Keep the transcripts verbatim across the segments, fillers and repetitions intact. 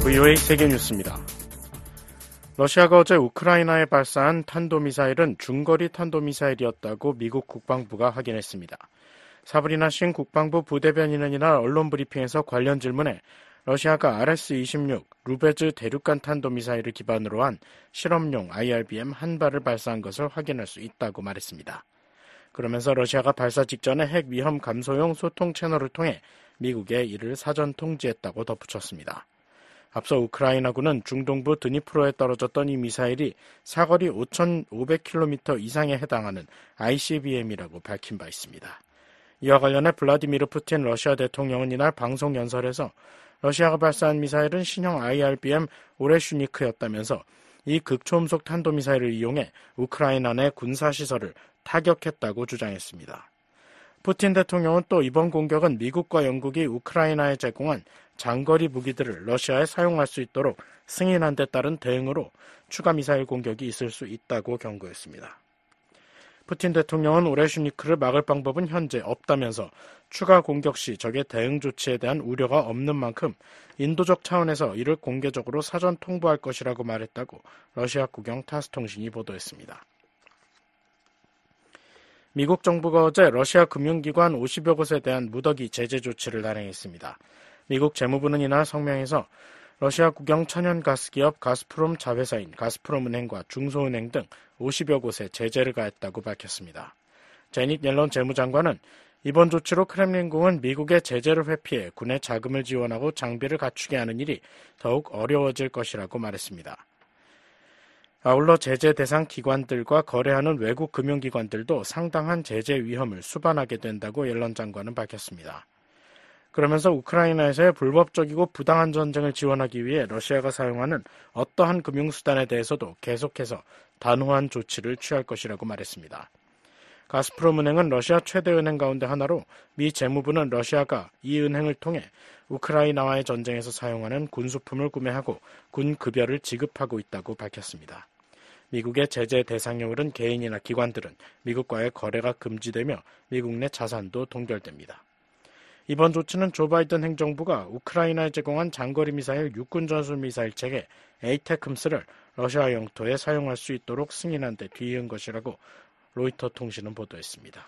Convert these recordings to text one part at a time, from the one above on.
브이오에이 세계뉴스입니다. 러시아가 어제 우크라이나에 발사한 탄도미사일은 중거리 탄도미사일이었다고 미국 국방부가 확인했습니다. 사브리나 싱 국방부 부대변인은 이날 언론 브리핑에서 관련 질문에 러시아가 알에스 이십육 루베즈 대륙간 탄도미사일을 기반으로 한 실험용 아이알비엠 한 발을 발사한 것을 확인할 수 있다고 말했습니다. 그러면서 러시아가 발사 직전에 핵 위험 감소용 소통 채널을 통해 미국에 이를 사전 통지했다고 덧붙였습니다. 앞서 우크라이나군은 중동부 드니프로에 떨어졌던 이 미사일이 사거리 오천오백 킬로미터 이상에 해당하는 아이씨비엠이라고 밝힌 바 있습니다. 이와 관련해 블라디미르 푸틴 러시아 대통령은 이날 방송 연설에서 러시아가 발사한 미사일은 신형 아이알비엠 오레슈니크였다면서 이 극초음속 탄도미사일을 이용해 우크라이나 내 군사시설을 타격했다고 주장했습니다. 푸틴 대통령은 또 이번 공격은 미국과 영국이 우크라이나에 제공한 장거리 무기들을 러시아에 사용할 수 있도록 승인한 데 따른 대응으로 추가 미사일 공격이 있을 수 있다고 경고했습니다. 푸틴 대통령은 오레슈니크를 막을 방법은 현재 없다면서 추가 공격 시 적의 대응 조치에 대한 우려가 없는 만큼 인도적 차원에서 이를 공개적으로 사전 통보할 것이라고 말했다고 러시아 국영 타스통신이 보도했습니다. 미국 정부가 어제 러시아 금융기관 오십여 곳에 대한 무더기 제재 조치를 단행했습니다. 미국 재무부는 이날 성명에서 러시아 국영 천연가스기업 가스프롬 자회사인 가스프롬은행과 중소은행 등 오십여 곳에 제재를 가했다고 밝혔습니다. 제닛 옐런 재무장관은 이번 조치로 크렘린궁은 미국의 제재를 회피해 군에 자금을 지원하고 장비를 갖추게 하는 일이 더욱 어려워질 것이라고 말했습니다. 아울러 제재 대상 기관들과 거래하는 외국 금융기관들도 상당한 제재 위험을 수반하게 된다고 옐런 장관은 밝혔습니다. 그러면서 우크라이나에서의 불법적이고 부당한 전쟁을 지원하기 위해 러시아가 사용하는 어떠한 금융수단에 대해서도 계속해서 단호한 조치를 취할 것이라고 말했습니다. 가스프롬은행은 러시아 최대 은행 가운데 하나로 미 재무부는 러시아가 이 은행을 통해 우크라이나와의 전쟁에서 사용하는 군수품을 구매하고 군 급여를 지급하고 있다고 밝혔습니다. 미국의 제재 대상에 오른 개인이나 기관들은 미국과의 거래가 금지되며 미국 내 자산도 동결됩니다. 이번 조치는 조 바이든 행정부가 우크라이나에 제공한 장거리 미사일 육군 전술 미사일 체계 에이테크엠스를 러시아 영토에 사용할 수 있도록 승인한 데 뒤이은 것이라고 로이터 통신은 보도했습니다.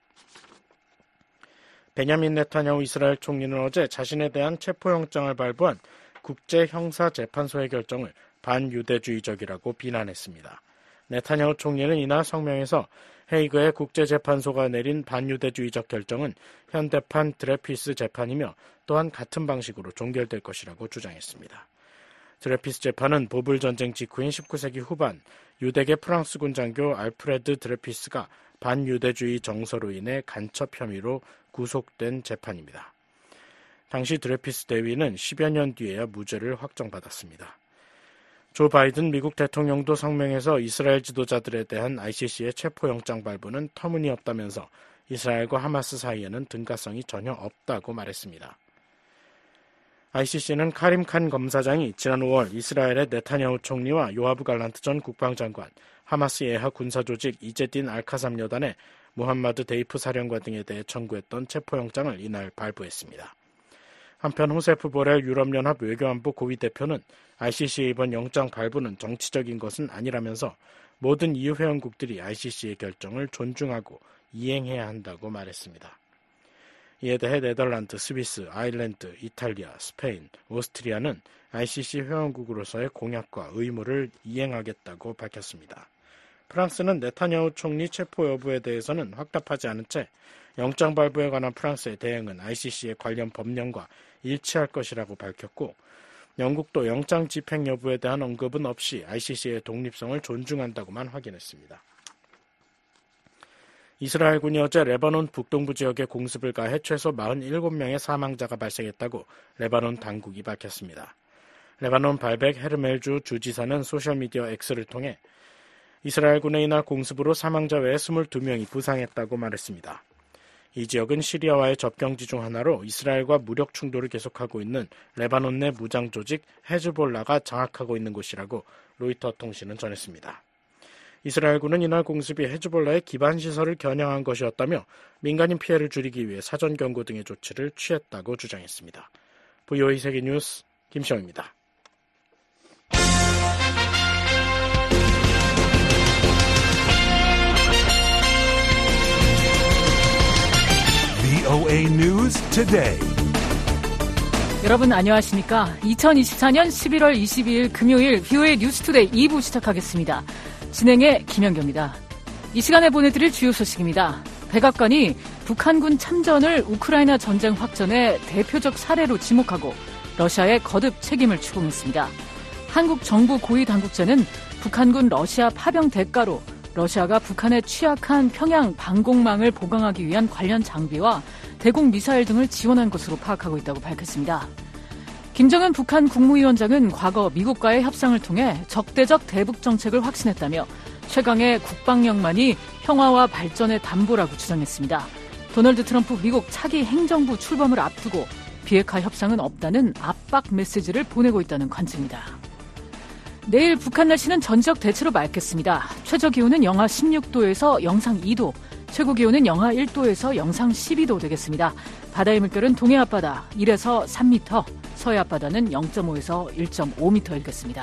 베냐민 네타냐후 이스라엘 총리는 어제 자신에 대한 체포영장을 발부한 국제형사재판소의 결정을 반유대주의적이라고 비난했습니다. 네타냐후 총리는 이날 성명에서 헤이그의 국제재판소가 내린 반유대주의적 결정은 현대판 드레피스 재판이며 또한 같은 방식으로 종결될 것이라고 주장했습니다. 드레피스 재판은 보불 전쟁 직후인 십구 세기 후반 유대계 프랑스군 장교 알프레드 드레피스가 반유대주의 정서로 인해 간첩 혐의로 구속된 재판입니다. 당시 드레피스 대위는 십여 년 뒤에야 무죄를 확정받았습니다. 조 바이든 미국 대통령도 성명에서 이스라엘 지도자들에 대한 아이씨씨의 체포영장 발부는 터무니없다면서 이스라엘과 하마스 사이에는 등가성이 전혀 없다고 말했습니다. 아이씨씨는 카림 칸 검사장이 지난 오월 이스라엘의 네타냐후 총리와 요아브 갈란트 전 국방장관, 하마스 예하 군사조직 이제딘 알카삼 여단의 무함마드 데이프 사령관 등에 대해 청구했던 체포영장을 이날 발부했습니다. 한편 호세프 보렐 유럽연합 외교안보 고위 대표는 아이씨씨의 이번 영장 발부는 정치적인 것은 아니라면서 모든 이유 회원국들이 아이씨씨의 결정을 존중하고 이행해야 한다고 말했습니다. 이에 대해 네덜란드, 스위스, 아일랜드, 이탈리아, 스페인, 오스트리아는 아이씨씨 회원국으로서의 공약과 의무를 이행하겠다고 밝혔습니다. 프랑스는 네타냐후 총리 체포 여부에 대해서는 확답하지 않은 채 영장 발부에 관한 프랑스의 대응은 아이씨씨의 관련 법령과 일치할 것이라고 밝혔고, 영국도 영장 집행 여부에 대한 언급은 없이 아이씨씨의 독립성을 존중한다고만 확인했습니다. 이스라엘군이 어제 레바논 북동부 지역에 공습을 가해 최소 사십칠 명의 사망자가 발생했다고 레바논 당국이 밝혔습니다. 레바논 발벡 헤르멜주 주지사는 소셜미디어 X를 통해 이스라엘군의 이날 공습으로 사망자 외에 이십이 명이 부상했다고 말했습니다. 이 지역은 시리아와의 접경지 중 하나로 이스라엘과 무력 충돌을 계속하고 있는 레바논 내 무장 조직 헤즈볼라가 장악하고 있는 곳이라고 로이터 통신은 전했습니다. 이스라엘군은 이날 공습이 헤즈볼라의 기반시설을 겨냥한 것이었다며 민간인 피해를 줄이기 위해 사전 경고 등의 조치를 취했다고 주장했습니다. 브이오에이 세계뉴스 김시영입니다. 브이오에이 News Today. 여러분 안녕하십니까? 이천이십사년 십일월 이십이일 금요일 브이오에이 뉴스투데이 이 부 시작하겠습니다. 진행의 김연경입니다. 이 시간에 보내드릴 주요 소식입니다. 백악관이 북한군 참전을 우크라이나 전쟁 확전의 대표적 사례로 지목하고 러시아의 거듭 책임을 추궁했습니다. 한국 정부 고위 당국자는 북한군 러시아 파병 대가로 러시아가 북한의 취약한 평양 방공망을 보강하기 위한 관련 장비와 대공 미사일 등을 지원한 것으로 파악하고 있다고 밝혔습니다. 김정은 북한 국무위원장은 과거 미국과의 협상을 통해 적대적 대북 정책을 확신했다며 최강의 국방력만이 평화와 발전의 담보라고 주장했습니다. 도널드 트럼프 미국 차기 행정부 출범을 앞두고 비핵화 협상은 없다는 압박 메시지를 보내고 있다는 관측입니다. 내일 북한 날씨는 전지역 대체로 맑겠습니다. 최저기온은 영하 십육도에서 영상 이도, 최고기온은 영하 일도에서 영상 십이도 되겠습니다. 바다의 물결은 동해 앞바다 일에서 삼 미터, 서해 앞바다는 영점오에서 일점오 미터이겠습니다.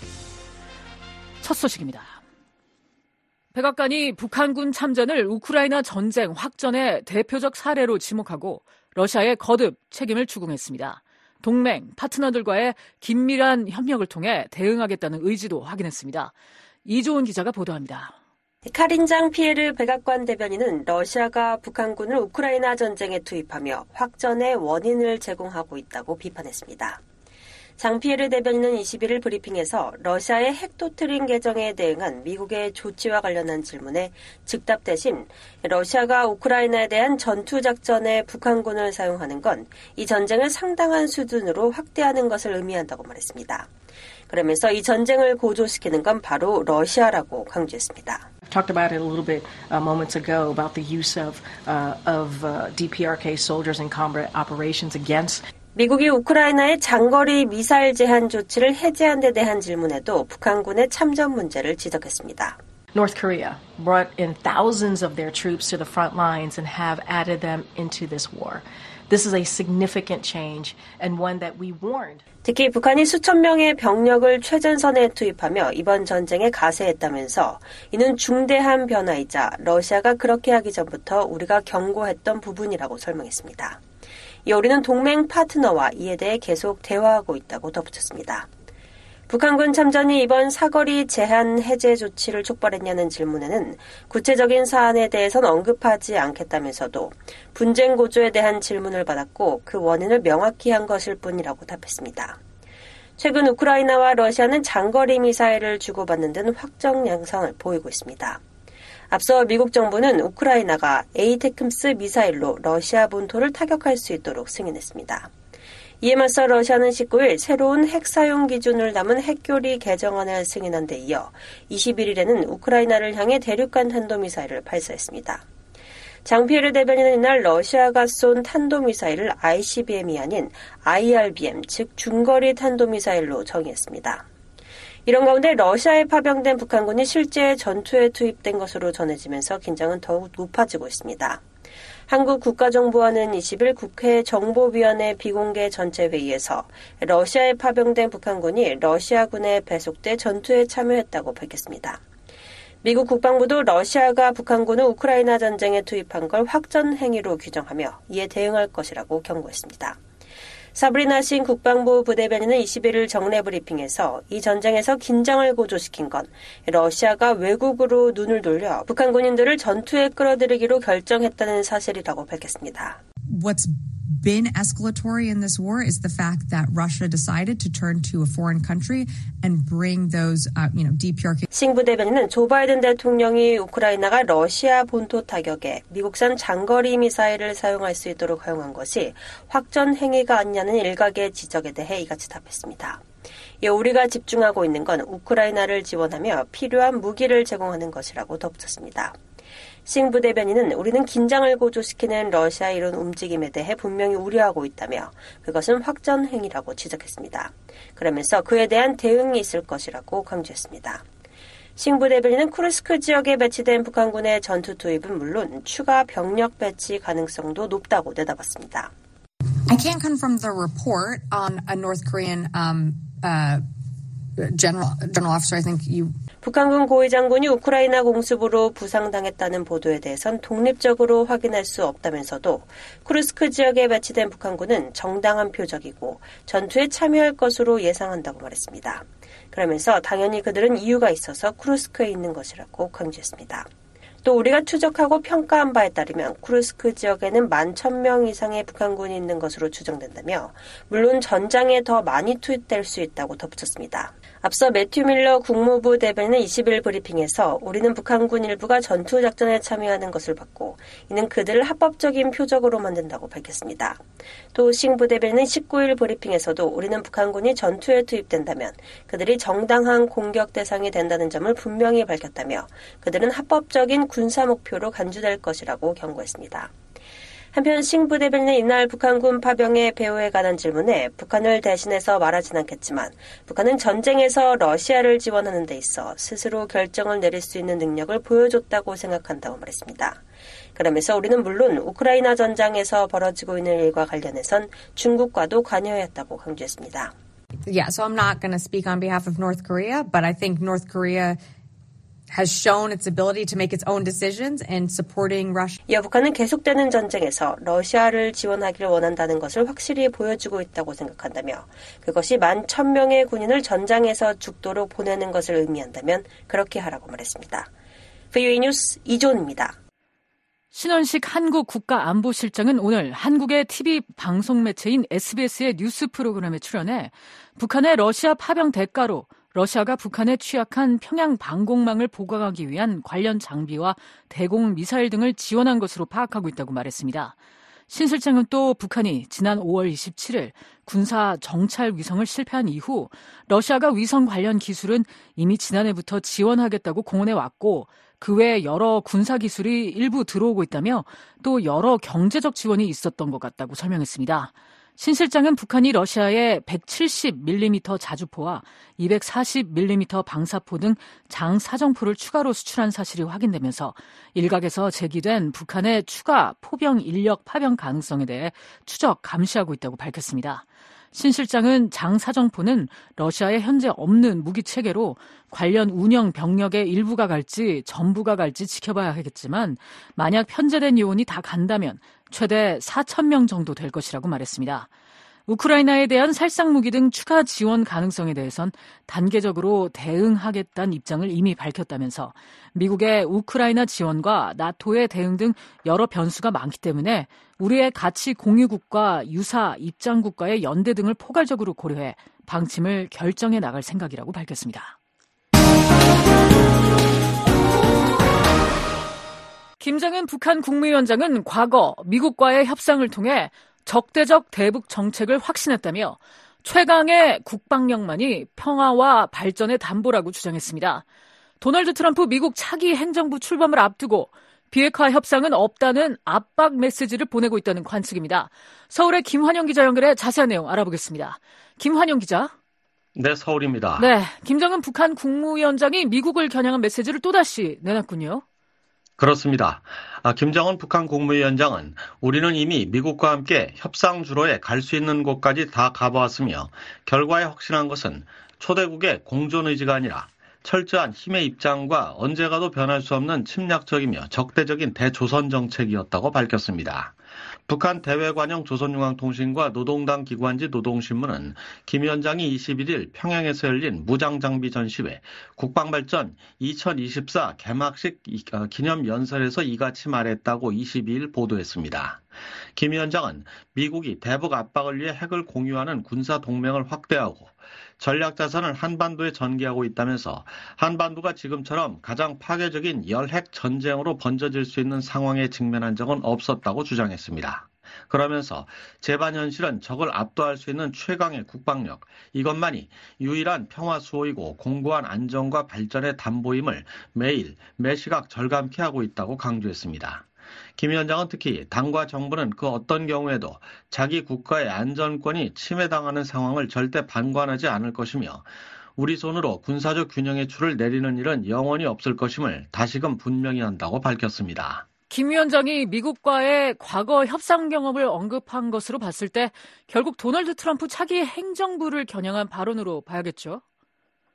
첫 소식입니다. 백악관이 북한군 참전을 우크라이나 전쟁 확전의 대표적 사례로 지목하고 러시아의 거듭 책임을 추궁했습니다. 동맹, 파트너들과의 긴밀한 협력을 통해 대응하겠다는 의지도 확인했습니다. 이조은 기자가 보도합니다. 카린 장 피에르 백악관 대변인은 러시아가 북한군을 우크라이나 전쟁에 투입하며 확전의 원인을 제공하고 있다고 비판했습니다. 장 피에르 대변인은 이십일일 브리핑에서 러시아의 핵도트린 개정에 대응한 미국의 조치와 관련한 질문에 즉답 대신 러시아가 우크라이나에 대한 전투작전에 북한군을 사용하는 건 이 전쟁을 상당한 수준으로 확대하는 것을 의미한다고 말했습니다. 그러면서 이 전쟁을 고조시키는 건 바로 러시아라고 강조했습니다. Talked about it a little bit uh, moments ago about the use of uh, of uh, 디피아르케이 soldiers in combat operations against. 미국이 우크라이나의 장거리 미사일 제한 조치를 해제한 데 대한 질문에도 북한군의 참전 문제를 지적했습니다. North Korea brought in thousands of their troops to the front lines and have added them into this war. This is a significant change and one that we warned. 특히 북한이 수천 명의 병력을 최전선에 투입하며 이번 전쟁에 가세했다면서 이는 중대한 변화이자 러시아가 그렇게 하기 전부터 우리가 경고했던 부분이라고 설명했습니다. 이어 우리는 동맹 파트너와 이에 대해 계속 대화하고 있다고 덧붙였습니다. 북한군 참전이 이번 사거리 제한 해제 조치를 촉발했냐는 질문에는 구체적인 사안에 대해선 언급하지 않겠다면서도 분쟁 고조에 대한 질문을 받았고 그 원인을 명확히 한 것일 뿐이라고 답했습니다. 최근 우크라이나와 러시아는 장거리 미사일을 주고받는 등 확정 양상을 보이고 있습니다. 앞서 미국 정부는 우크라이나가 에이테크스 미사일로 러시아 본토를 타격할 수 있도록 승인했습니다. 이에 맞서 러시아는 십구일 새로운 핵 사용 기준을 담은 핵교리 개정안을 승인한 데 이어 이십일일에는 우크라이나를 향해 대륙간 탄도미사일을 발사했습니다. 장 피에르 대변인은 이날 러시아가 쏜 탄도미사일을 아이씨비엠이 아닌 아이알비엠, 즉 중거리 탄도미사일로 정의했습니다. 이런 가운데 러시아에 파병된 북한군이 실제 전투에 투입된 것으로 전해지면서 긴장은 더욱 높아지고 있습니다. 한국 국가정보원은 이십일 국회 정보위원회 비공개 전체회의에서 러시아에 파병된 북한군이 러시아군에 배속돼 전투에 참여했다고 밝혔습니다. 미국 국방부도 러시아가 북한군을 우크라이나 전쟁에 투입한 걸 확전 행위로 규정하며 이에 대응할 것이라고 경고했습니다. 사브리나 신 국방부 부대변인은 이십일일 정례 브리핑에서 이 전쟁에서 긴장을 고조시킨 건 러시아가 외국으로 눈을 돌려 북한 군인들을 전투에 끌어들이기로 결정했다는 사실이라고 밝혔습니다. What's been escalatory in this war is the fact that Russia decided to turn to a foreign country and bring those, uh, you know, 디피아르케이. 신 부대변인은 조 바이든 대통령이 우크라이나가 러시아 본토 타격에 미국산 장거리 미사일을 사용할 수 있도록 허용한 것이 확전 행위가 아니냐는 일각의 지적에 대해 이같이 답했습니다. 이어 우리가 집중하고 있는 건 우크라이나를 지원하며 필요한 무기를 제공하는 것이라고 덧붙였습니다. 싱 부대변인은 우리는 긴장을 고조시키는 러시아의 이런 움직임에 대해 분명히 우려하고 있다며 그것은 확전 행위라고 지적했습니다. 그러면서 그에 대한 대응이 있을 것이라고 강조했습니다. 싱 부대변인은 쿠르스크 지역에 배치된 북한군의 전투 투입은 물론 추가 병력 배치 가능성도 높다고 내다봤습니다. I can't confirm the report on a North Korean um, uh, General, General Officer, I think you... 북한군 고위장군이 우크라이나 공습으로 부상당했다는 보도에 대해선 독립적으로 확인할 수 없다면서도 쿠르스크 지역에 배치된 북한군은 정당한 표적이고 전투에 참여할 것으로 예상한다고 말했습니다. 그러면서 당연히 그들은 이유가 있어서 쿠르스크에 있는 것이라고 강조했습니다. 또 우리가 추적하고 평가한 바에 따르면 쿠르스크 지역에는 만 천 명 이상의 북한군이 있는 것으로 추정된다며 물론 전장에 더 많이 투입될 수 있다고 덧붙였습니다. 앞서 매튜 밀러 국무부 대변인은 이십 일 브리핑에서 우리는 북한군 일부가 전투작전에 참여하는 것을 봤고 이는 그들을 합법적인 표적으로 만든다고 밝혔습니다. 또 싱 부대변인은 십구 일 브리핑에서도 우리는 북한군이 전투에 투입된다면 그들이 정당한 공격 대상이 된다는 점을 분명히 밝혔다며 그들은 합법적인 군사 목표로 간주될 것이라고 경고했습니다. 한편 싱 부대변인은 이날 북한군 파병의 배후에 관한 질문에 북한을 대신해서 말하진 않겠지만 북한은 전쟁에서 러시아를 지원하는 데 있어 스스로 결정을 내릴 수 있는 능력을 보여줬다고 생각한다고 말했습니다. 그러면서 우리는 물론 우크라이나 전장에서 벌어지고 있는 일과 관련해선 중국과도 관여했다고 강조했습니다. Yeah, so I'm not going to speak on behalf of North Korea, but I think North Korea has shown its ability to make its own decisions and supporting Russia. 이어 북한은 계속되는 전쟁에서 러시아를 지원하기를 원한다는 것을 확실히 보여주고 있다고 생각한다며 그것이 만 천 명의 군인을 전장에서 죽도록 보내는 것을 의미한다면 그렇게 하라고 말했습니다. 브이오에이 뉴스 이존입니다. 신원식 한국 국가안보실장은 오늘 한국의 티비 방송 매체인 에스비에스의 뉴스 프로그램에 출연해 북한의 러시아 파병 대가로 러시아가 북한에 취약한 평양 방공망을 보강하기 위한 관련 장비와 대공 미사일 등을 지원한 것으로 파악하고 있다고 말했습니다. 신 실장은 또 북한이 지난 오월 이십칠일 군사 정찰 위성을 실패한 이후 러시아가 위성 관련 기술은 이미 지난해부터 지원하겠다고 공언해 왔고 그 외에 여러 군사 기술이 일부 들어오고 있다며 또 여러 경제적 지원이 있었던 것 같다고 설명했습니다. 신 실장은 북한이 러시아에 백칠십 밀리미터 자주포와 이백사십 밀리미터 방사포 등 장사정포를 추가로 수출한 사실이 확인되면서 일각에서 제기된 북한의 추가 포병 인력 파병 가능성에 대해 추적 감시하고 있다고 밝혔습니다. 신 실장은 장사정포는 러시아에 현재 없는 무기 체계로 관련 운영 병력의 일부가 갈지 전부가 갈지 지켜봐야 하겠지만 만약 편제된 요원이 다 간다면 최대 사천 명 정도 될 것이라고 말했습니다. 우크라이나에 대한 살상무기 등 추가 지원 가능성에 대해선 단계적으로 대응하겠다는 입장을 이미 밝혔다면서 미국의 우크라이나 지원과 나토의 대응 등 여러 변수가 많기 때문에 우리의 가치 공유국과 유사 입장국과의 연대 등을 포괄적으로 고려해 방침을 결정해 나갈 생각이라고 밝혔습니다. 김정은 북한 국무위원장은 과거 미국과의 협상을 통해 적대적 대북 정책을 확신했다며 최강의 국방력만이 평화와 발전의 담보라고 주장했습니다. 도널드 트럼프 미국 차기 행정부 출범을 앞두고 비핵화 협상은 없다는 압박 메시지를 보내고 있다는 관측입니다. 서울의 김환영 기자 연결해 자세한 내용 알아보겠습니다. 김환영 기자. 네, 서울입니다. 네, 김정은 북한 국무위원장이 미국을 겨냥한 메시지를 또다시 내놨군요. 그렇습니다. 아, 김정은 북한 국무위원장은 우리는 이미 미국과 함께 협상 주로에 갈 수 있는 곳까지 다 가보았으며 결과에 확신한 것은 초대국의 공존 의지가 아니라 철저한 힘의 입장과 언제 가도 변할 수 없는 침략적이며 적대적인 대조선 정책이었다고 밝혔습니다. 북한 대외관영 조선중앙통신과 노동당 기관지 노동신문은 김 위원장이 이십일일 평양에서 열린 무장장비 전시회 국방발전 이천이십사 개막식 기념연설에서 이같이 말했다고 이십이일 보도했습니다. 김 위원장은 미국이 대북 압박을 위해 핵을 공유하는 군사동맹을 확대하고 전략자산을 한반도에 전개하고 있다면서 한반도가 지금처럼 가장 파괴적인 열핵 전쟁으로 번져질 수 있는 상황에 직면한 적은 없었다고 주장했습니다. 그러면서 제반 현실은 적을 압도할 수 있는 최강의 국방력, 이것만이 유일한 평화 수호이고 공고한 안정과 발전의 담보임을 매일 매시각 절감케 하고 있다고 강조했습니다. 김 위원장은 특히 당과 정부는 그 어떤 경우에도 자기 국가의 안전권이 침해당하는 상황을 절대 방관하지 않을 것이며 우리 손으로 군사적 균형의 줄을 내리는 일은 영원히 없을 것임을 다시금 분명히 한다고 밝혔습니다. 김 위원장이 미국과의 과거 협상 경험을 언급한 것으로 봤을 때 결국 도널드 트럼프 차기 행정부를 겨냥한 발언으로 봐야겠죠?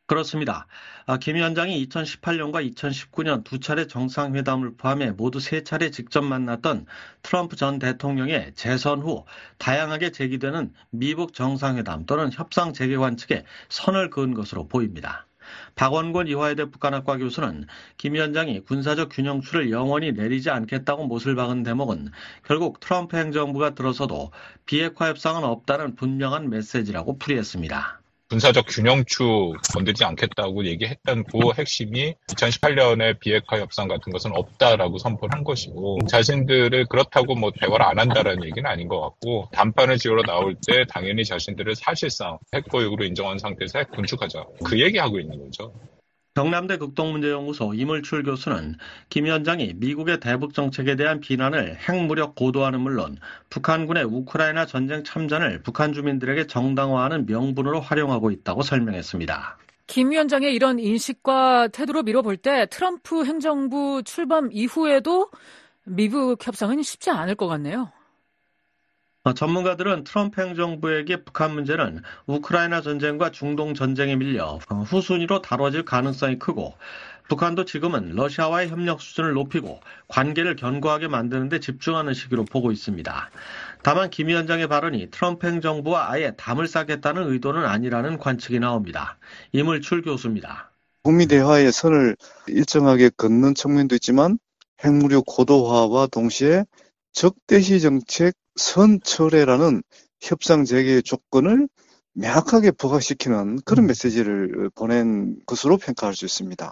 그렇습니다. 김 위원장이 이천십팔 년과 이천십구 년 두 차례 정상회담을 포함해 모두 세 차례 직접 만났던 트럼프 전 대통령의 재선 후 다양하게 제기되는 미북 정상회담 또는 협상 재개 관측에 선을 그은 것으로 보입니다. 박원권 이화여대 북한학과 교수는 김 위원장이 군사적 균형추를 영원히 내리지 않겠다고 못을 박은 대목은 결국 트럼프 행정부가 들어서도 비핵화 협상은 없다는 분명한 메시지라고 풀이했습니다. 군사적 균형추 건드리지 않겠다고 얘기했던 그 핵심이 이천십팔 년에 비핵화 협상 같은 것은 없다라고 선포를 한 것이고, 자신들을 그렇다고 뭐 대화를 안 한다라는 얘기는 아닌 것 같고, 담판을 지으러 나올 때 당연히 자신들을 사실상 핵보유국으로 인정한 상태에서 핵 군축하자, 그 얘기하고 있는 거죠. 경남대 극동문제연구소 이물출 교수는 김 위원장이 미국의 대북 정책에 대한 비난을 핵무력 고도화는 물론 북한군의 우크라이나 전쟁 참전을 북한 주민들에게 정당화하는 명분으로 활용하고 있다고 설명했습니다. 김 위원장의 이런 인식과 태도로 미뤄볼 때 트럼프 행정부 출범 이후에도 미북 협상은 쉽지 않을 것 같네요. 전문가들은 트럼프 행정부에게 북한 문제는 우크라이나 전쟁과 중동 전쟁에 밀려 후순위로 다뤄질 가능성이 크고, 북한도 지금은 러시아와의 협력 수준을 높이고 관계를 견고하게 만드는 데 집중하는 시기로 보고 있습니다. 다만 김 위원장의 발언이 트럼프 행정부와 아예 담을 쌓겠다는 의도는 아니라는 관측이 나옵니다. 이물출 교수입니다. 북미 대화의 선을 일정하게 긋는 측면도 있지만 핵무력 고도화와 동시에 적대시 정책 선철회라는 협상 재개의 조건을 명확하게 부각시키는 그런 메시지를 보낸 것으로 평가할 수 있습니다.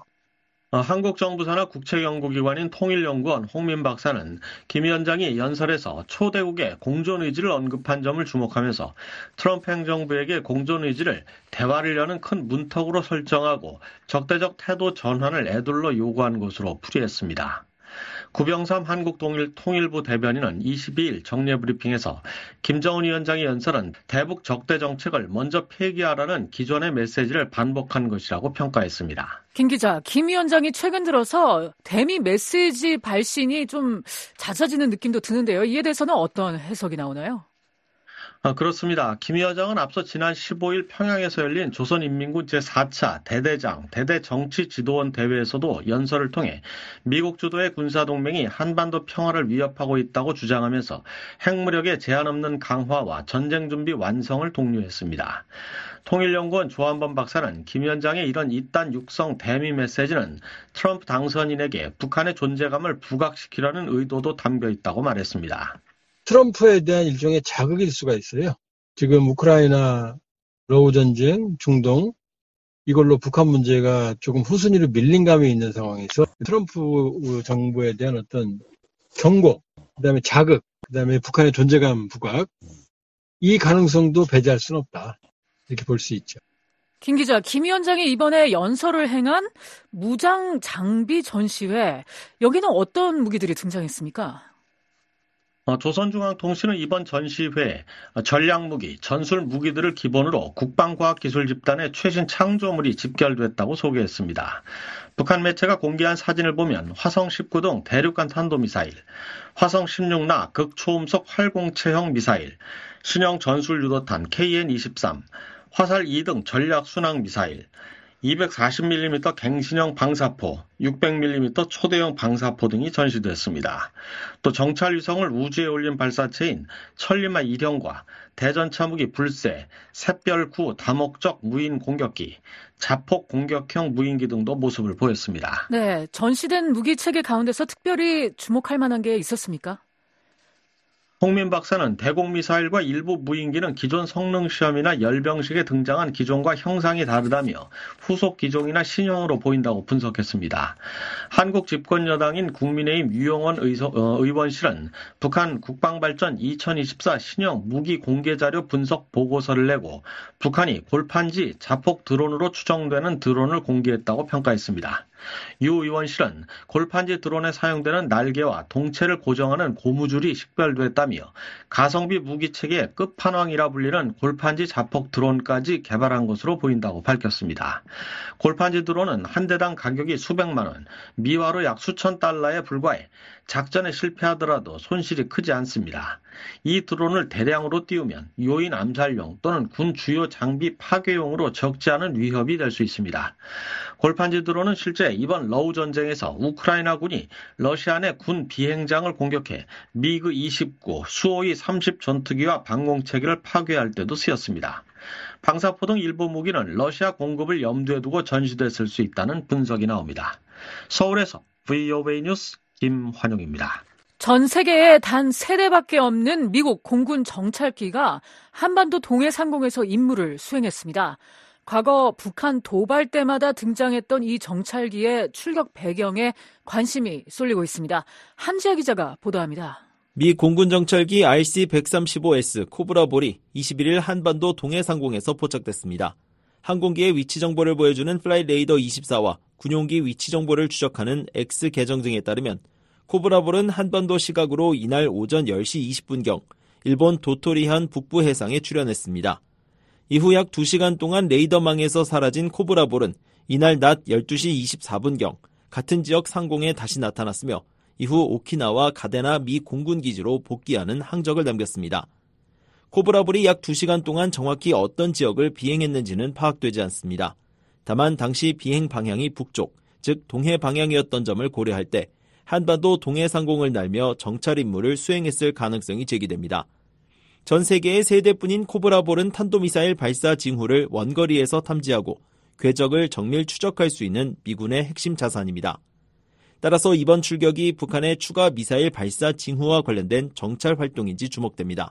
한국 정부 산하 국책연구기관인 통일연구원 홍민 박사는 김 위원장이 연설에서 초대국의 공존 의지를 언급한 점을 주목하면서 트럼프 행정부에게 공존 의지를 대화를 여는 큰 문턱으로 설정하고 적대적 태도 전환을 애둘러 요구한 것으로 풀이했습니다. 구병삼 한국통일부 대변인은 이십이 일 정례 브리핑에서 김정은 위원장의 연설은 대북 적대 정책을 먼저 폐기하라는 기존의 메시지를 반복한 것이라고 평가했습니다. 김 기자, 김 위원장이 최근 들어서 대미 메시지 발신이 좀 잦아지는 느낌도 드는데요. 이에 대해서는 어떤 해석이 나오나요? 아, 그렇습니다. 김 위원장은 앞서 지난 십오 일 평양에서 열린 조선인민군 제사 차 대대장, 대대정치지도원 대회에서도 연설을 통해 미국 주도의 군사동맹이 한반도 평화를 위협하고 있다고 주장하면서 핵무력의 제한 없는 강화와 전쟁 준비 완성을 독려했습니다. 통일연구원 조한범 박사는 김 위원장의 이런 이단 육성 대미 메시지는 트럼프 당선인에게 북한의 존재감을 부각시키려는 의도도 담겨 있다고 말했습니다. 트럼프에 대한 일종의 자극일 수가 있어요. 지금 우크라이나, 러우 전쟁, 중동, 이걸로 북한 문제가 조금 후순위로 밀린 감이 있는 상황에서 트럼프 정부에 대한 어떤 경고, 그다음에 자극, 그다음에 북한의 존재감 부각, 이 가능성도 배제할 수는 없다. 이렇게 볼 수 있죠. 김 기자, 김 위원장이 이번에 연설을 행한 무장 장비 전시회, 여기는 어떤 무기들이 등장했습니까? 조선중앙통신은 이번 전시회에 전략무기, 전술무기들을 기본으로 국방과학기술집단의 최신 창조물이 집결됐다고 소개했습니다. 북한 매체가 공개한 사진을 보면 화성 십구 등 대륙간 탄도미사일, 화성 십육 나 극초음속 활공체형 미사일, 신형 전술유도탄 케이엔 이십삼, 화살 이 등 전략순항미사일, 이백사십 밀리미터 갱신형 방사포, 육백 밀리미터 초대형 방사포 등이 전시됐습니다. 또 정찰위성을 우주에 올린 발사체인 천리마 일 형과 대전차 무기 불세, 샛별구 다목적 무인 공격기, 자폭 공격형 무인기 등도 모습을 보였습니다. 네, 전시된 무기 체계 가운데서 특별히 주목할 만한 게 있었습니까? 홍민 박사는 대공미사일과 일부 무인기는 기존 성능 시험이나 열병식에 등장한 기종과 형상이 다르다며 후속 기종이나 신형으로 보인다고 분석했습니다. 한국 집권여당인 국민의힘 유영원 의원실은 북한 국방발전 이천이십사 신형 무기 공개자료 분석 보고서를 내고 북한이 골판지 자폭 드론으로 추정되는 드론을 공개했다고 평가했습니다. 유 의원실은 골판지 드론에 사용되는 날개와 동체를 고정하는 고무줄이 식별됐다며 가성비 무기체계의 끝판왕이라 불리는 골판지 자폭 드론까지 개발한 것으로 보인다고 밝혔습니다. 골판지 드론은 한 대당 가격이 수백만 원, 미화로 약 수천 달러에 불과해 작전에 실패하더라도 손실이 크지 않습니다. 이 드론을 대량으로 띄우면 요인 암살용 또는 군 주요 장비 파괴용으로 적지 않은 위협이 될 수 있습니다. 골판지 드론은 실제 이번 러우 전쟁에서 우크라이나군이 러시아 내 군 비행장을 공격해 미그 이십구, 수호이 삼십 전투기와 방공체계를 파괴할 때도 쓰였습니다. 방사포 등 일부 무기는 러시아 공급을 염두에 두고 전시됐을 수 있다는 분석이 나옵니다. 서울에서 브이오에이 뉴스 김환용입니다. 전 세계에 단 세 대밖에 없는 미국 공군 정찰기가 한반도 동해 상공에서 임무를 수행했습니다. 과거 북한 도발 때마다 등장했던 이 정찰기의 출격 배경에 관심이 쏠리고 있습니다. 한지아 기자가 보도합니다. 미 공군 정찰기 알씨 백삼십오 에스 코브라볼이 이십일 일 한반도 동해 상공에서 포착됐습니다. 항공기의 위치 정보를 보여주는 플라잇 레이더 이십사와 군용기 위치 정보를 추적하는 X 계정 등에 따르면 코브라볼은 한반도 시각으로 이날 오전 열 시 이십 분경 일본 도토리현 북부 해상에 출현했습니다. 이후 약 두 시간 동안 레이더망에서 사라진 코브라볼은 이날 낮 열두 시 이십사 분경 같은 지역 상공에 다시 나타났으며 이후 오키나와 가데나 미 공군기지로 복귀하는 항적을 남겼습니다. 코브라볼이 약 두 시간 동안 정확히 어떤 지역을 비행했는지는 파악되지 않습니다. 다만 당시 비행 방향이 북쪽, 즉 동해 방향이었던 점을 고려할 때 한반도 동해 상공을 날며 정찰 임무를 수행했을 가능성이 제기됩니다. 전 세계의 세 대뿐인 코브라볼은 탄도미사일 발사 징후를 원거리에서 탐지하고 궤적을 정밀 추적할 수 있는 미군의 핵심 자산입니다. 따라서 이번 출격이 북한의 추가 미사일 발사 징후와 관련된 정찰 활동인지 주목됩니다.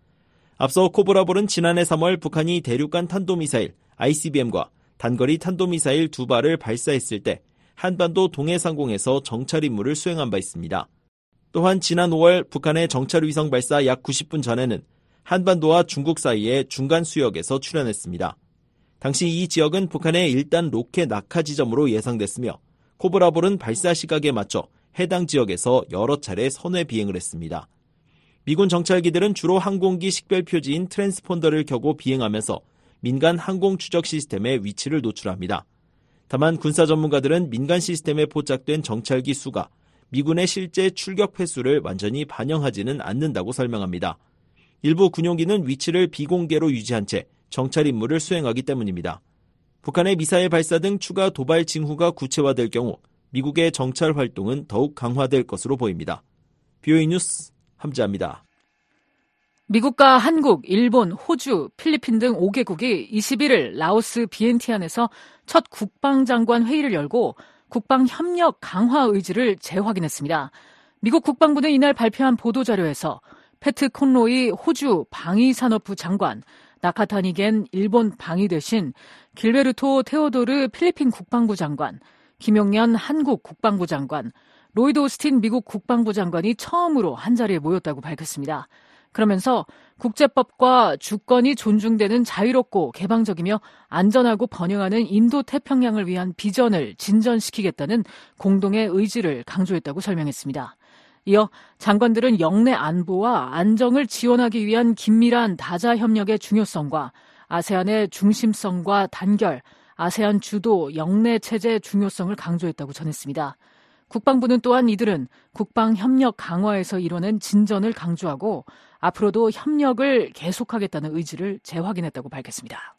앞서 코브라볼은 지난해 삼월 북한이 대륙간 탄도미사일 아이씨비엠과 단거리 탄도미사일 두 발을 발사했을 때 한반도 동해 상공에서 정찰 임무를 수행한 바 있습니다. 또한 지난 오월 북한의 정찰 위성 발사 약 구십 분 전에는 한반도와 중국 사이의 중간 수역에서 출현했습니다. 당시 이 지역은 북한의 일 단 로켓 낙하 지점으로 예상됐으며 코브라볼은 발사 시각에 맞춰 해당 지역에서 여러 차례 선회 비행을 했습니다. 미군 정찰기들은 주로 항공기 식별 표지인 트랜스폰더를 켜고 비행하면서 민간 항공 추적 시스템의 위치를 노출합니다. 다만 군사 전문가들은 민간 시스템에 포착된 정찰기 수가 미군의 실제 출격 횟수를 완전히 반영하지는 않는다고 설명합니다. 일부 군용기는 위치를 비공개로 유지한 채 정찰 임무를 수행하기 때문입니다. 북한의 미사일 발사 등 추가 도발 징후가 구체화될 경우 미국의 정찰 활동은 더욱 강화될 것으로 보입니다. 브이오에이 뉴스 함지아입니다. 미국과 한국, 일본, 호주, 필리핀 등 오 개국이 이십일 일 라오스 비엔티안에서 첫 국방장관 회의를 열고 국방협력 강화 의지를 재확인했습니다. 미국 국방부는 이날 발표한 보도자료에서 패트 콘로이 호주 방위산업부 장관, 나카타니겐 일본 방위 대신, 길베르토 테오도르 필리핀 국방부 장관, 김용년 한국 국방부 장관, 로이드 오스틴 미국 국방부 장관이 처음으로 한자리에 모였다고 밝혔습니다. 그러면서 국제법과 주권이 존중되는 자유롭고 개방적이며 안전하고 번영하는 인도태평양을 위한 비전을 진전시키겠다는 공동의 의지를 강조했다고 설명했습니다. 이어 장관들은 영내 안보와 안정을 지원하기 위한 긴밀한 다자협력의 중요성과 아세안의 중심성과 단결, 아세안 주도 영내 체제의 중요성을 강조했다고 전했습니다. 국방부는 또한 이들은 국방협력 강화에서 이뤄낸 진전을 강조하고 앞으로도 협력을 계속하겠다는 의지를 재확인했다고 밝혔습니다.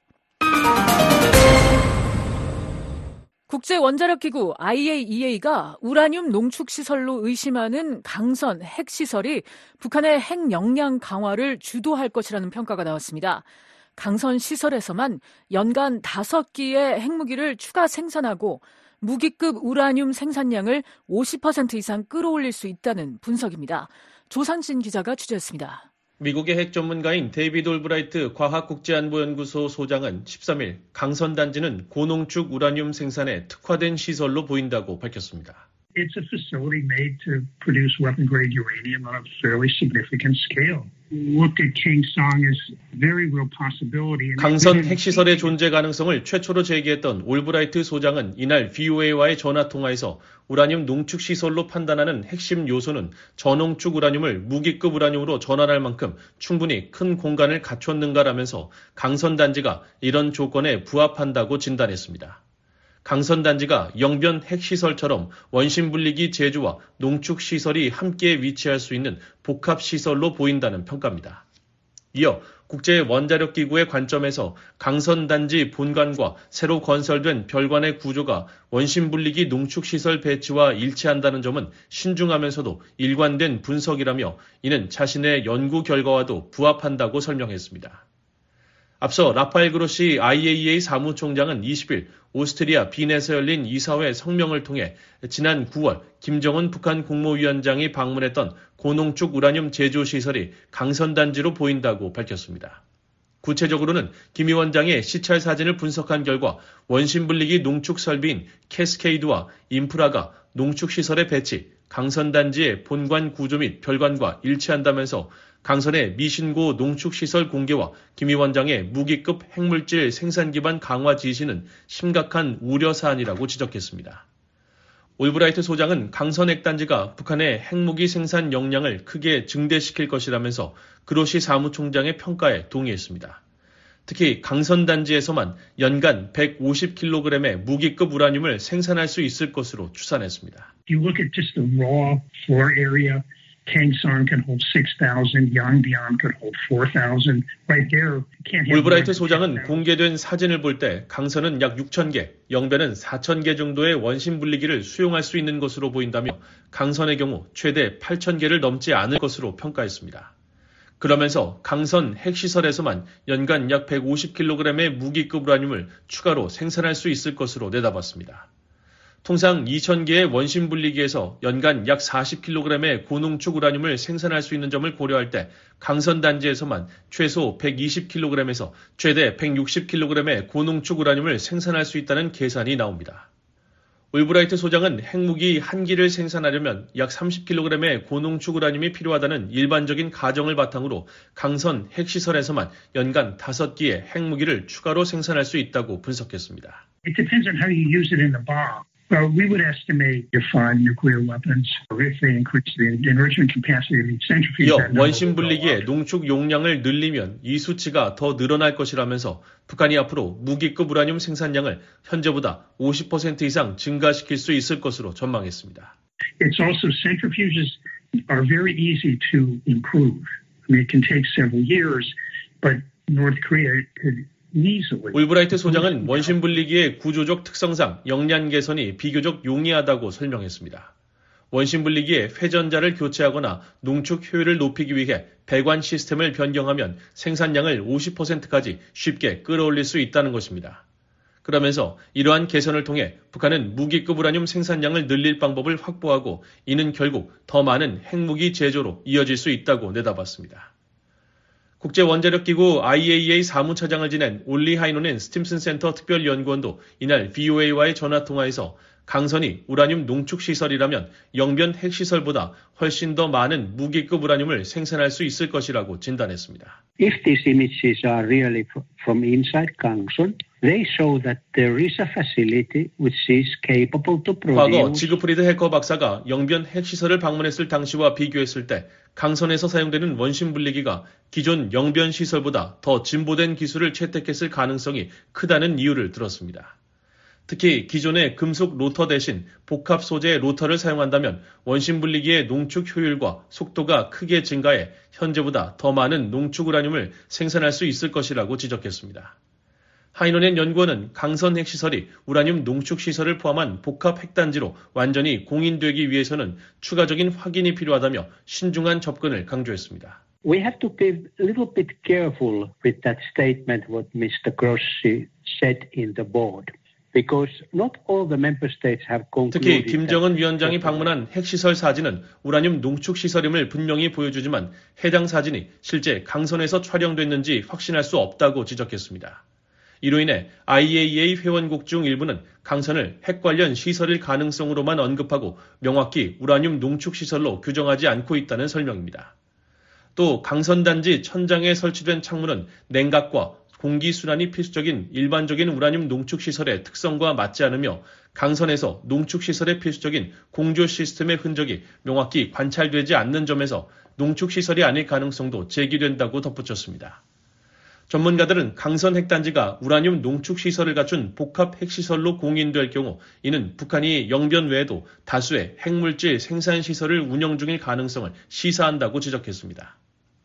국제원자력기구 아이에이이에이가 우라늄 농축시설로 의심하는 강선 핵시설이 북한의 핵 역량 강화를 주도할 것이라는 평가가 나왔습니다. 강선 시설에서만 연간 다섯 기의 핵무기를 추가 생산하고 무기급 우라늄 생산량을 오십 퍼센트 이상 끌어올릴 수 있다는 분석입니다. 조상진 기자가 취재했습니다. 미국의 핵 전문가인 데이비드 올브라이트 과학국제안보연구소 소장은 십삼 일 강선 단지는 고농축 우라늄 생산에 특화된 시설로 보인다고 밝혔습니다. It's a facility made to produce weapon-grade uranium on a fairly significant scale. Look at Kaesong as very real possibility. 강선 핵시설의 존재 가능성을 최초로 제기했던 올브라이트 소장은 이날 브이오에이와의 전화통화에서 우라늄 농축시설로 판단하는 핵심 요소는 저농축 우라늄을 무기급 우라늄으로 전환할 만큼 충분히 큰 공간을 갖췄는가라면서 강선 단지가 이런 조건에 부합한다고 진단했습니다. 강선단지가 영변 핵시설처럼 원심분리기 제조와 농축시설이 함께 위치할 수 있는 복합시설로 보인다는 평가입니다. 이어 국제원자력기구의 관점에서 강선단지 본관과 새로 건설된 별관의 구조가 원심분리기 농축시설 배치와 일치한다는 점은 신중하면서도 일관된 분석이라며 이는 자신의 연구 결과와도 부합한다고 설명했습니다. 앞서 라파엘 그로시 아이에이이에이 사무총장은 이십 일 오스트리아 빈에서 열린 이사회 성명을 통해 지난 구월 김정은 북한 국무위원장이 방문했던 고농축 우라늄 제조시설이 강선단지로 보인다고 밝혔습니다. 구체적으로는 김 위원장의 시찰 사진을 분석한 결과 원심분리기 농축 설비인 캐스케이드와 인프라가 농축시설의 배치, 강선단지의 본관 구조 및 별관과 일치한다면서 강선의 미신고 농축시설 공개와 김 위원장의 무기급 핵물질 생산 기반 강화 지시는 심각한 우려 사안이라고 지적했습니다. 올브라이트 소장은 강선 핵단지가 북한의 핵무기 생산 역량을 크게 증대시킬 것이라면서 그로시 사무총장의 평가에 동의했습니다. 특히 강선단지에서만 연간 백오십 킬로그램의 무기급 우라늄을 생산할 수 있을 것으로 추산했습니다. You look at just the raw floor area. Kaesong can hold six thousand, Yongbyon could hold four thousand. Right there, can't have. 올브라이트 소장은 공개된 사진을 볼 때 강선은 약 육천 개, 영변은 사천 개 정도의 원심 분리기를 수용할 수 있는 것으로 보인다며 강선의 경우 최대 팔천 개를 넘지 않을 것으로 평가했습니다. 그러면서 강선 핵시설에서만 연간 약 백오십 킬로그램의 무기급 우라늄을 추가로 생산할 수 있을 것으로 내다봤습니다. 통상 이천 개의 원심 분리기에서 연간 약 사십 킬로그램의 고농축 우라늄을 생산할 수 있는 점을 고려할 때 강선 단지에서만 최소 백이십 킬로그램에서 최대 백육십 킬로그램의 고농축 우라늄을 생산할 수 있다는 계산이 나옵니다. 올브라이트 소장은 핵무기 한 기를 생산하려면 약 삼십 킬로그램의 고농축 우라늄이 필요하다는 일반적인 가정을 바탕으로 강선 핵시설에서만 연간 다섯 기의 핵무기를 추가로 생산할 수 있다고 분석했습니다. It depends on how you use it in the bomb. Well, we would estimate your five nuclear weapons if they increase the enrichment capacity of the centrifuge. 이어 원심 분리기의 농축 용량을 늘리면 이 수치가 더 늘어날 것이라면서 북한이 앞으로 무기급 우라늄 생산량을 현재보다 오십 퍼센트 이상 증가시킬 수 있을 것으로 전망했습니다. It's also centrifuges are very easy to improve. I mean, it can take several years, but North Korea could. 올브라이트 소장은 원심 분리기의 구조적 특성상 역량 개선이 비교적 용이하다고 설명했습니다. 원심 분리기의 회전자를 교체하거나 농축 효율을 높이기 위해 배관 시스템을 변경하면 생산량을 오십 퍼센트까지 쉽게 끌어올릴 수 있다는 것입니다. 그러면서 이러한 개선을 통해 북한은 무기급 우라늄 생산량을 늘릴 방법을 확보하고 이는 결국 더 많은 핵무기 제조로 이어질 수 있다고 내다봤습니다. 국제원자력기구 아이에이이에이 사무차장을 지낸 올리 하이노넨 스팀슨 센터 특별연구원도 이날 브이오에이와의 전화통화에서 강선이 우라늄 농축시설이라면 영변 핵시설보다 훨씬 더 많은 무기급 우라늄을 생산할 수 있을 것이라고 진단했습니다. If these images are really from inside Kangson, they show that there is a facility which is capable to produce. 과거 지그프리드 해커 박사가 영변 핵시설을 방문했을 당시와 비교했을 때 강선에서 사용되는 원심 분리기가 기존 영변 시설보다 더 진보된 기술을 채택했을 가능성이 크다는 이유를 들었습니다. 특히 기존의 금속 로터 대신 복합 소재의 로터를 사용한다면 원심 분리기의 농축 효율과 속도가 크게 증가해 현재보다 더 많은 농축 우라늄을 생산할 수 있을 것이라고 지적했습니다. 하이노넨 연구원은 강선 핵시설이 우라늄 농축 시설을 포함한 복합 핵단지로 완전히 공인되기 위해서는 추가적인 확인이 필요하다며 신중한 접근을 강조했습니다. We have to be a little bit careful with that statement what 미스터 Grossi said in the board. 특히 김정은 위원장이 방문한 핵시설 사진은 우라늄 농축 시설임을 분명히 보여주지만 해당 사진이 실제 강선에서 촬영됐는지 확신할 수 없다고 지적했습니다. 이로 인해 아이에이이에이 회원국 중 일부는 강선을 핵 관련 시설일 가능성으로만 언급하고 명확히 우라늄 농축 시설로 규정하지 않고 있다는 설명입니다. 또 강선단지 천장에 설치된 창문은 냉각과 공기순환이 필수적인 일반적인 우라늄 농축시설의 특성과 맞지 않으며 강선에서 농축시설에 필수적인 공조 시스템의 흔적이 명확히 관찰되지 않는 점에서 농축시설이 아닐 가능성도 제기된다고 덧붙였습니다. 전문가들은 강선 핵단지가 우라늄 농축 시설을 갖춘 복합 핵시설로 공인될 경우 이는 북한이 영변 외에도 다수의 핵물질 생산 시설을 운영 중일 가능성을 시사한다고 지적했습니다.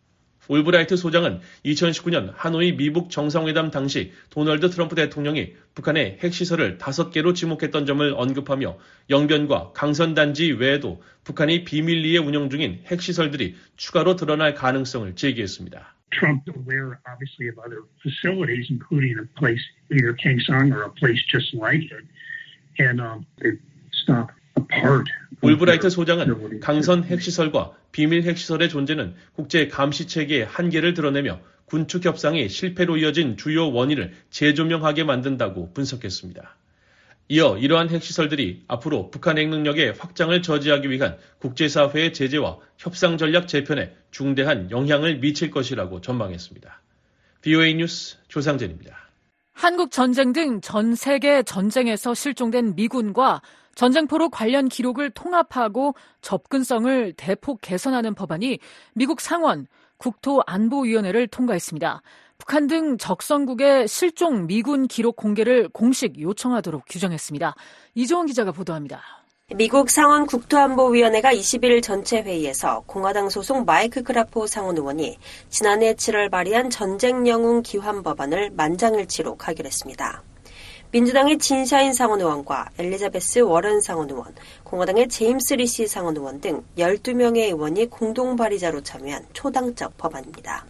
올브라이트 소장은 이천십구 년 하노이 미북 정상회담 당시 도널드 트럼프 대통령이 북한의 핵시설을 다섯 개로 지목했던 점을 언급하며 영변과 강선단지 외에도 북한이 비밀리에 운영 중인 핵시설들이 추가로 드러날 가능성을 제기했습니다. Trump aware, obviously, of other facilities, including a place, either Kaesong or a place just like it, and um, they stop apart. 올브라이트 소장은 강선 핵시설과 비밀 핵시설의 존재는 국제 감시 체계의 한계를 드러내며 군축 협상이 실패로 이어진 주요 원인을 재조명하게 만든다고 분석했습니다. 이어 이러한 핵시설들이 앞으로 북한 핵 능력의 확장을 저지하기 위한 국제사회의 제재와 협상 전략 재편에 중대한 영향을 미칠 것이라고 전망했습니다. 브이오에이 뉴스 조상진입니다. 한국 전쟁 등 전 세계 전쟁에서 실종된 미군과 전쟁포로 관련 기록을 통합하고 접근성을 대폭 개선하는 법안이 미국 상원 국토안보위원회를 통과했습니다. 북한 등 적성국의 실종 미군 기록 공개를 공식 요청하도록 규정했습니다. 이종원 기자가 보도합니다. 미국 상원 국토안보위원회가 이십일 일 전체 회의에서 공화당 소속 마이크 크라포 상원 의원이 지난해 칠월 발의한 전쟁 영웅 기환 법안을 만장일치로 가결했습니다. 민주당의 진샤인 상원 의원과 엘리자베스 워런 상원 의원, 공화당의 제임스 리시 상원 의원 등 열두 명의 의원이 공동 발의자로 참여한 초당적 법안입니다.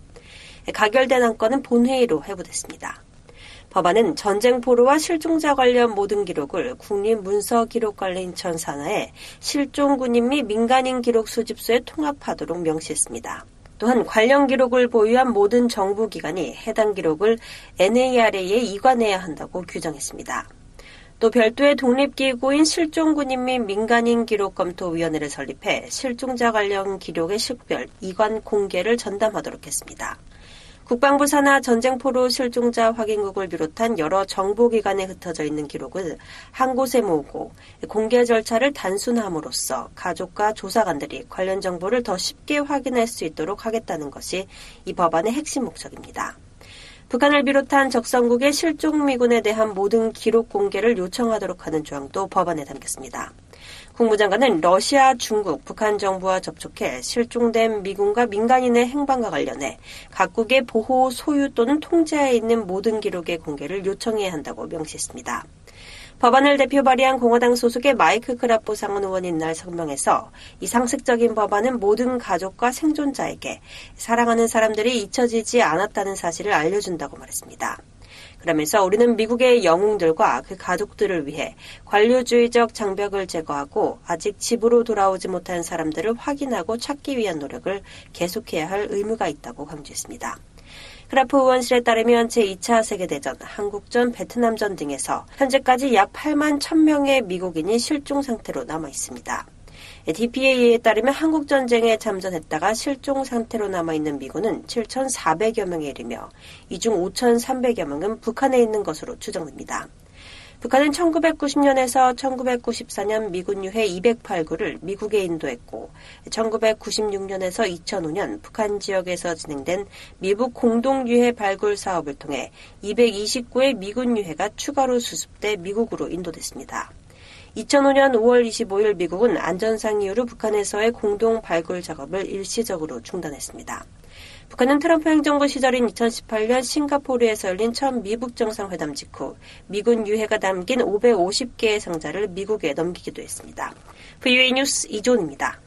가결된 안건은 본회의로 회부됐습니다. 법안은 전쟁 포로와 실종자 관련 모든 기록을 국립문서기록관리인천 산하의 실종 군인 및 민간인 기록 수집소에 통합하도록 명시했습니다. 또한 관련 기록을 보유한 모든 정부기관이 해당 기록을 엔에이알에이에 이관해야 한다고 규정했습니다. 또 별도의 독립기구인 실종군인 및 민간인 기록검토위원회를 설립해 실종자 관련 기록의 식별, 이관 공개를 전담하도록 했습니다. 국방부 산하 전쟁포로 실종자 확인국을 비롯한 여러 정보기관에 흩어져 있는 기록을 한 곳에 모으고 공개 절차를 단순함으로써 가족과 조사관들이 관련 정보를 더 쉽게 확인할 수 있도록 하겠다는 것이 이 법안의 핵심 목적입니다. 북한을 비롯한 적성국의 실종 미군에 대한 모든 기록 공개를 요청하도록 하는 조항도 법안에 담겼습니다. 국무장관은 러시아, 중국, 북한 정부와 접촉해 실종된 미군과 민간인의 행방과 관련해 각국의 보호, 소유 또는 통제하에 있는 모든 기록의 공개를 요청해야 한다고 명시했습니다. 법안을 대표 발의한 공화당 소속의 마이크 크라포 상원 의원이 이날 성명에서 이 상식적인 법안은 모든 가족과 생존자에게 사랑하는 사람들이 잊혀지지 않았다는 사실을 알려준다고 말했습니다. 그러면서 우리는 미국의 영웅들과 그 가족들을 위해 관료주의적 장벽을 제거하고 아직 집으로 돌아오지 못한 사람들을 확인하고 찾기 위한 노력을 계속해야 할 의무가 있다고 강조했습니다. 크라포 의원실에 따르면 제이 차 세계대전, 한국전, 베트남전 등에서 현재까지 약 팔만 천 명의 미국인이 실종 상태로 남아 있습니다. 디피에이에 따르면 한국전쟁에 참전했다가 실종 상태로 남아있는 미군은 칠천사백여 명에 이르며 이 중 오천삼백여 명은 북한에 있는 것으로 추정됩니다. 북한은 천구백구십 년에서 천구백구십사 년 미군 유해 이백팔 구를 미국에 인도했고 천구백구십육 년에서 이천오 년 북한 지역에서 진행된 미북 공동유해 발굴 사업을 통해 이백이십 구의 미군 유해가 추가로 수습돼 미국으로 인도됐습니다. 이천오 년 오월 이십오일 미국은 안전상 이유로 북한에서의 공동 발굴 작업을 일시적으로 중단했습니다. 북한은 트럼프 행정부 시절인 이천십팔 년 싱가포르에서 열린 첫 미북 정상회담 직후 미군 유해가 담긴 오백오십 개의 상자를 미국에 넘기기도 했습니다. 브이오에이 뉴스 이존입니다.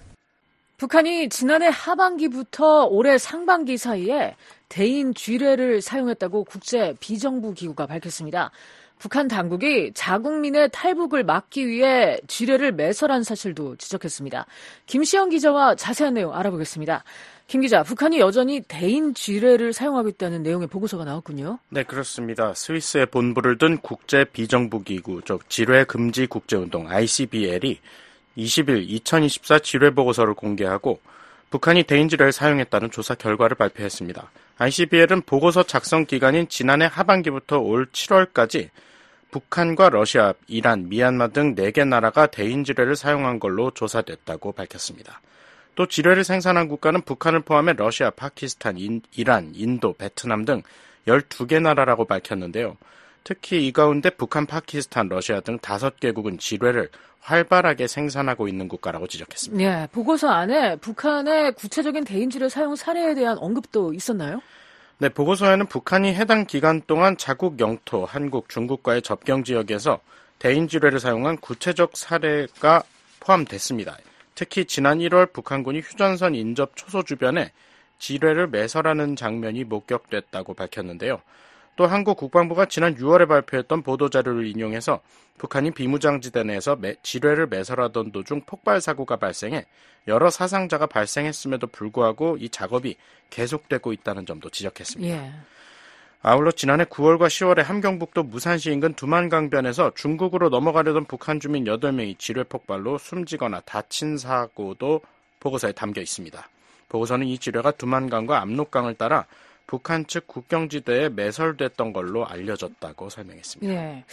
북한이 지난해 하반기부터 올해 상반기 사이에 대인 쥐뢰를 사용했다고 국제 비정부 기구가 밝혔습니다. 북한 당국이 자국민의 탈북을 막기 위해 쥐뢰를 매설한 사실도 지적했습니다. 김시영 기자와 자세한 내용 알아보겠습니다. 김 기자, 북한이 여전히 대인 쥐뢰를 사용하고 있다는 내용의 보고서가 나왔군요. 네, 그렇습니다. 스위스에 본부를 둔 국제 비정부 기구, 즉 쥐뢰 금지 국제운동 아이씨비엘이 이십 일 이천이십사 쥐뢰 보고서를 공개하고 북한이 대인 쥐뢰를 사용했다는 조사 결과를 발표했습니다. 아이씨비엘은 보고서 작성 기간인 지난해 하반기부터 올 칠월까지 북한과 러시아, 이란, 미얀마 등 네 개 나라가 대인 쥐뢰를 사용한 걸로 조사됐다고 밝혔습니다. 또 쥐뢰를 생산한 국가는 북한을 포함해 러시아, 파키스탄, 인, 이란, 인도, 베트남 등 열두 개 나라라고 밝혔는데요. 특히 이 가운데 북한, 파키스탄, 러시아 등 다섯 개국은 지뢰를 활발하게 생산하고 있는 국가라고 지적했습니다. 네, 보고서 안에 북한의 구체적인 대인지뢰 사용 사례에 대한 언급도 있었나요? 네, 보고서에는 북한이 해당 기간 동안 자국 영토, 한국, 중국과의 접경 지역에서 대인지뢰를 사용한 구체적 사례가 포함됐습니다. 특히 지난 일월 북한군이 휴전선 인접 초소 주변에 지뢰를 매설하는 장면이 목격됐다고 밝혔는데요. 또 한국 국방부가 지난 유월에 발표했던 보도자료를 인용해서 북한이 비무장지대 내에서 매, 지뢰를 매설하던 도중 폭발 사고가 발생해 여러 사상자가 발생했음에도 불구하고 이 작업이 계속되고 있다는 점도 지적했습니다. 예. 아울러 지난해 구월과 시월에 함경북도 무산시 인근 두만강변에서 중국으로 넘어가려던 북한 주민 여덟 명이 지뢰 폭발로 숨지거나 다친 사고도 보고서에 담겨 있습니다. 보고서는 이 지뢰가 두만강과 압록강을 따라 북한 측 국경지대에 매설됐던 걸로 알려졌다고 설명했습니다. 예.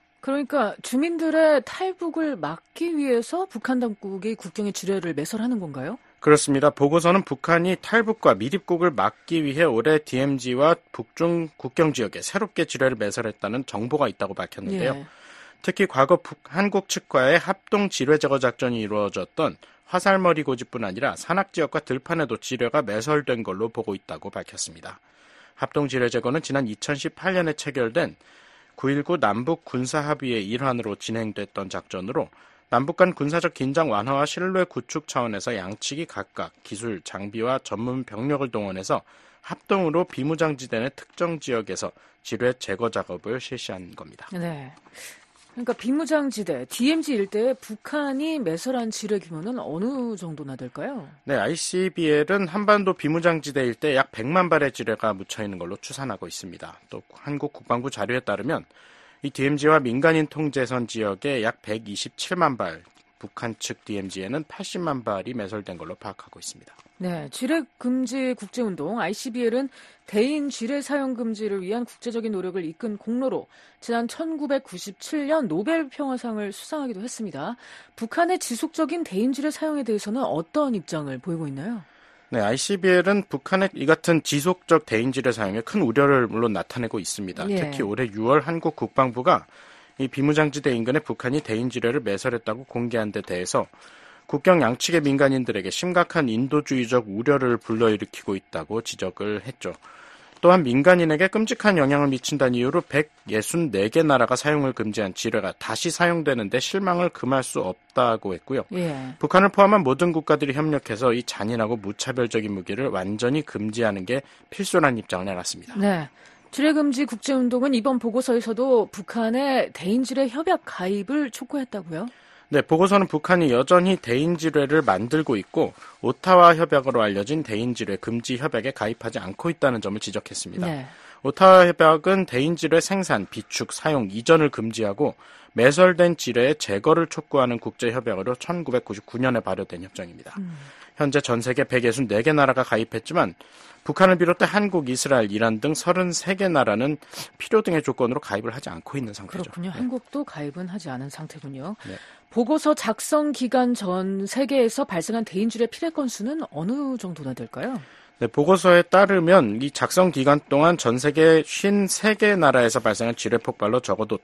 그러니까 주민들의 탈북을 막기 위해서 북한 당국이 국경에 지뢰를 매설하는 건가요? 그렇습니다. 보고서는 북한이 탈북과 미입국을 막기 위해 올해 디엠지와 북중 국경 지역에 새롭게 지뢰를 매설했다는 정보가 있다고 밝혔는데요. 예. 특히 과거 북, 한국 측과의 합동 지뢰 제거 작전이 이루어졌던 화살머리 고지뿐 아니라 산악지역과 들판에도 지뢰가 매설된 걸로 보고 있다고 밝혔습니다. 합동 지뢰 제거는 지난 이천십팔 년에 체결된 구일구 남북 군사합의의 일환으로 진행됐던 작전으로 남북 간 군사적 긴장 완화와 신뢰 구축 차원에서 양측이 각각 기술, 장비와 전문 병력을 동원해서 합동으로 비무장지대 내 특정 지역에서 지뢰 제거 작업을 실시한 겁니다. 네. 그러니까 비무장지대, 디엠지 일대에 북한이 매설한 지뢰 규모는 어느 정도나 될까요? 네, 아이씨비엘은 한반도 비무장지대 일대 약 백만 발의 지뢰가 묻혀있는 걸로 추산하고 있습니다. 또 한국 국방부 자료에 따르면 이 디엠지와 민간인 통제선 지역에 약 백이십칠만 발, 북한 측 디엠지에는 팔십만 발이 매설된 걸로 파악하고 있습니다. 네, 지뢰 금지 국제운동 아이씨비엘은 대인 지뢰 사용 금지를 위한 국제적인 노력을 이끈 공로로 지난 천구백구십칠 년 노벨 평화상을 수상하기도 했습니다. 북한의 지속적인 대인 지뢰 사용에 대해서는 어떤 입장을 보이고 있나요? 네, 아이씨비엘은 북한의 이 같은 지속적 대인 지뢰 사용에 큰 우려를 물론 나타내고 있습니다. 예. 특히 올해 유월 한국 국방부가 이 비무장지대 인근에 북한이 대인 지뢰를 매설했다고 공개한 데 대해서 국경 양측의 민간인들에게 심각한 인도주의적 우려를 불러일으키고 있다고 지적을 했죠. 또한 민간인에게 끔찍한 영향을 미친다는 이유로 백육십사 개 나라가 사용을 금지한 지뢰가 다시 사용되는데 실망을 금할 수 없다고 했고요. 예. 북한을 포함한 모든 국가들이 협력해서 이 잔인하고 무차별적인 무기를 완전히 금지하는 게 필수라는 입장을 내놨습니다. 네. 지뢰 금지 국제운동은 이번 보고서에서도 북한의 대인지뢰 협약 가입을 촉구했다고요? 네, 보고서는 북한이 여전히 대인지뢰를 만들고 있고 오타와 협약으로 알려진 대인지뢰 금지 협약에 가입하지 않고 있다는 점을 지적했습니다. 네. 오타와 협약은 대인지뢰 생산, 비축, 사용 이전을 금지하고 매설된 지뢰의 제거를 촉구하는 국제협약으로 천구백구십구 년에 발효된 협정입니다. 음. 현재 전 세계 백육십사 개 나라가 가입했지만 북한을 비롯해 한국, 이스라엘, 이란 등 서른세 개 나라는 필요 등의 조건으로 가입을 하지 않고 있는 상태죠. 그렇군요. 네. 한국도 가입은 하지 않은 상태군요. 네. 보고서 작성 기간 전 세계에서 발생한 대인지뢰 피해 건수는 어느 정도나 될까요? 네, 보고서에 따르면 이 작성 기간 동안 전 세계 오십삼 개 나라에서 발생한 지뢰 폭발로 적어도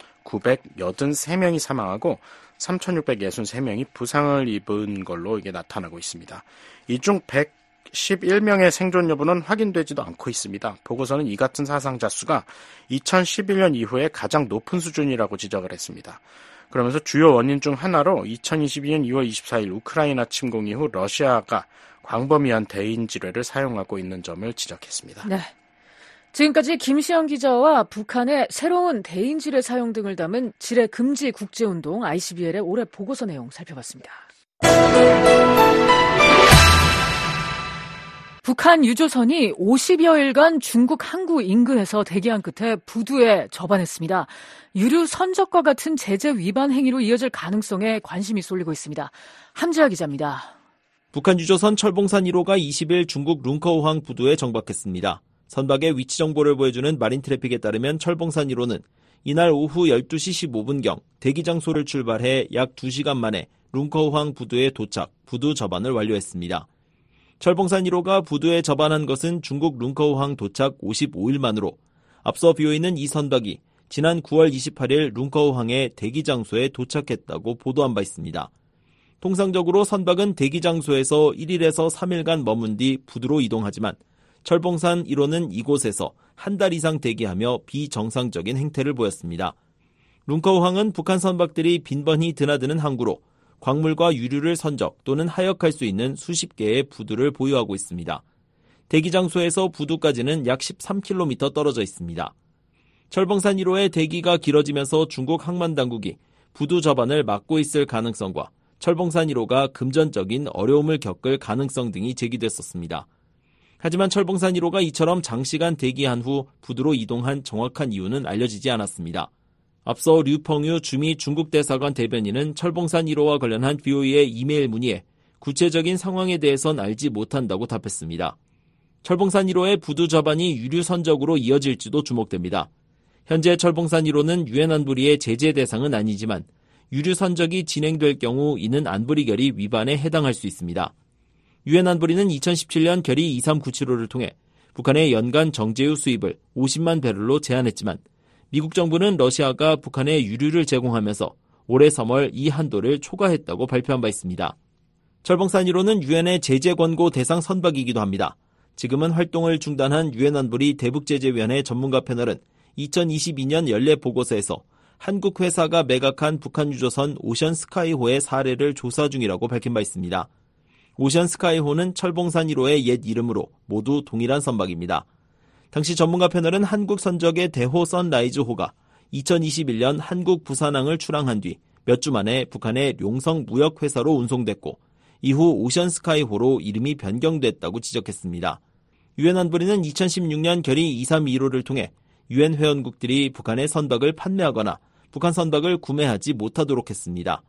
천구백팔십삼 명이 사망하고 삼천육백육십삼 명이 부상을 입은 걸로 이게 나타나고 있습니다. 이 중 백십일 명의 생존 여부는 확인되지도 않고 있습니다. 보고서는 이 같은 사상자 수가 이천십일 년 이후에 가장 높은 수준이라고 지적을 했습니다. 그러면서 주요 원인 중 하나로 이천이십이 년 이월 이십사일 우크라이나 침공 이후 러시아가 광범위한 대인 지뢰를 사용하고 있는 점을 지적했습니다. 네. 지금까지 김시영 기자와 북한의 새로운 대인 지뢰 사용 등을 담은 지뢰 금지 국제운동 아이씨비엘의 올해 보고서 내용 살펴봤습니다. 북한 유조선이 오십여일간 중국 항구 인근에서 대기한 끝에 부두에 접안했습니다. 유류 선적과 같은 제재 위반 행위로 이어질 가능성에 관심이 쏠리고 있습니다. 함지아 기자입니다. 북한 유조선 철봉산 일 호가 이십일 중국 룽커우항 부두에 정박했습니다. 선박의 위치 정보를 보여주는 마린 트래픽에 따르면 철봉산 일 호는 이날 오후 열두 시 십오 분경 대기 장소를 출발해 약 두 시간 만에 룽커우항 부두에 도착, 부두 접안을 완료했습니다. 철봉산 일 호가 부두에 접안한 것은 중국 룽커우항 도착 오십오 일 만으로 앞서 비오이는 이 선박이 지난 구월 이십팔일 룽커우항의 대기 장소에 도착했다고 보도한 바 있습니다. 통상적으로 선박은 대기 장소에서 일 일에서 삼 일간 머문 뒤 부두로 이동하지만 철봉산 일 호는 이곳에서 한 달 이상 대기하며 비정상적인 행태를 보였습니다. 룽커우항은 북한 선박들이 빈번히 드나드는 항구로 광물과 유류를 선적 또는 하역할 수 있는 수십 개의 부두를 보유하고 있습니다. 대기 장소에서 부두까지는 약 십삼 킬로미터 떨어져 있습니다. 철봉산 일 호의 대기가 길어지면서 중국 항만당국이 부두 접안을 막고 있을 가능성과 철봉산 일 호가 금전적인 어려움을 겪을 가능성 등이 제기됐었습니다. 하지만 철봉산 일 호가 이처럼 장시간 대기한 후 부두로 이동한 정확한 이유는 알려지지 않았습니다. 앞서 류펑유 주미 중국 대사관 대변인은 철봉산 일 호와 관련한 비오이의 이메일 문의에 구체적인 상황에 대해선 알지 못한다고 답했습니다. 철봉산 일 호의 부두 접안이 유류 선적으로 이어질지도 주목됩니다. 현재 철봉산 일 호는 유엔 안보리의 제재 대상은 아니지만 유류 선적이 진행될 경우 이는 안보리 결의 위반에 해당할 수 있습니다. 유엔 안보리는 이천십칠 년 결의 이삼구칠오를 통해 북한의 연간 정제유 수입을 오십만 배럴로 제한했지만 미국 정부는 러시아가 북한에 유류를 제공하면서 올해 삼월 이 한도를 초과했다고 발표한 바 있습니다. 철봉산 일 호는 유엔의 제재 권고 대상 선박이기도 합니다. 지금은 활동을 중단한 유엔 안보리 대북제재위원회 전문가 패널은 이천이십이 년 연례 보고서에서 한국 회사가 매각한 북한 유조선 오션스카이호의 사례를 조사 중이라고 밝힌 바 있습니다. 오션스카이호는 철봉산 일 호의 옛 이름으로 모두 동일한 선박입니다. 당시 전문가 패널은 한국 선적의 대호 선라이즈호가 이천이십일 년 한국 부산항을 출항한 뒤 몇 주 만에 북한의 룡성 무역회사로 운송됐고 이후 오션스카이호로 이름이 변경됐다고 지적했습니다. 유엔 안보리는 이천십육 년 결의 이삼이일오를 통해 유엔 회원국들이 북한의 선박을 판매하거나 북한 선박을 구매하지 못하도록 했습니다.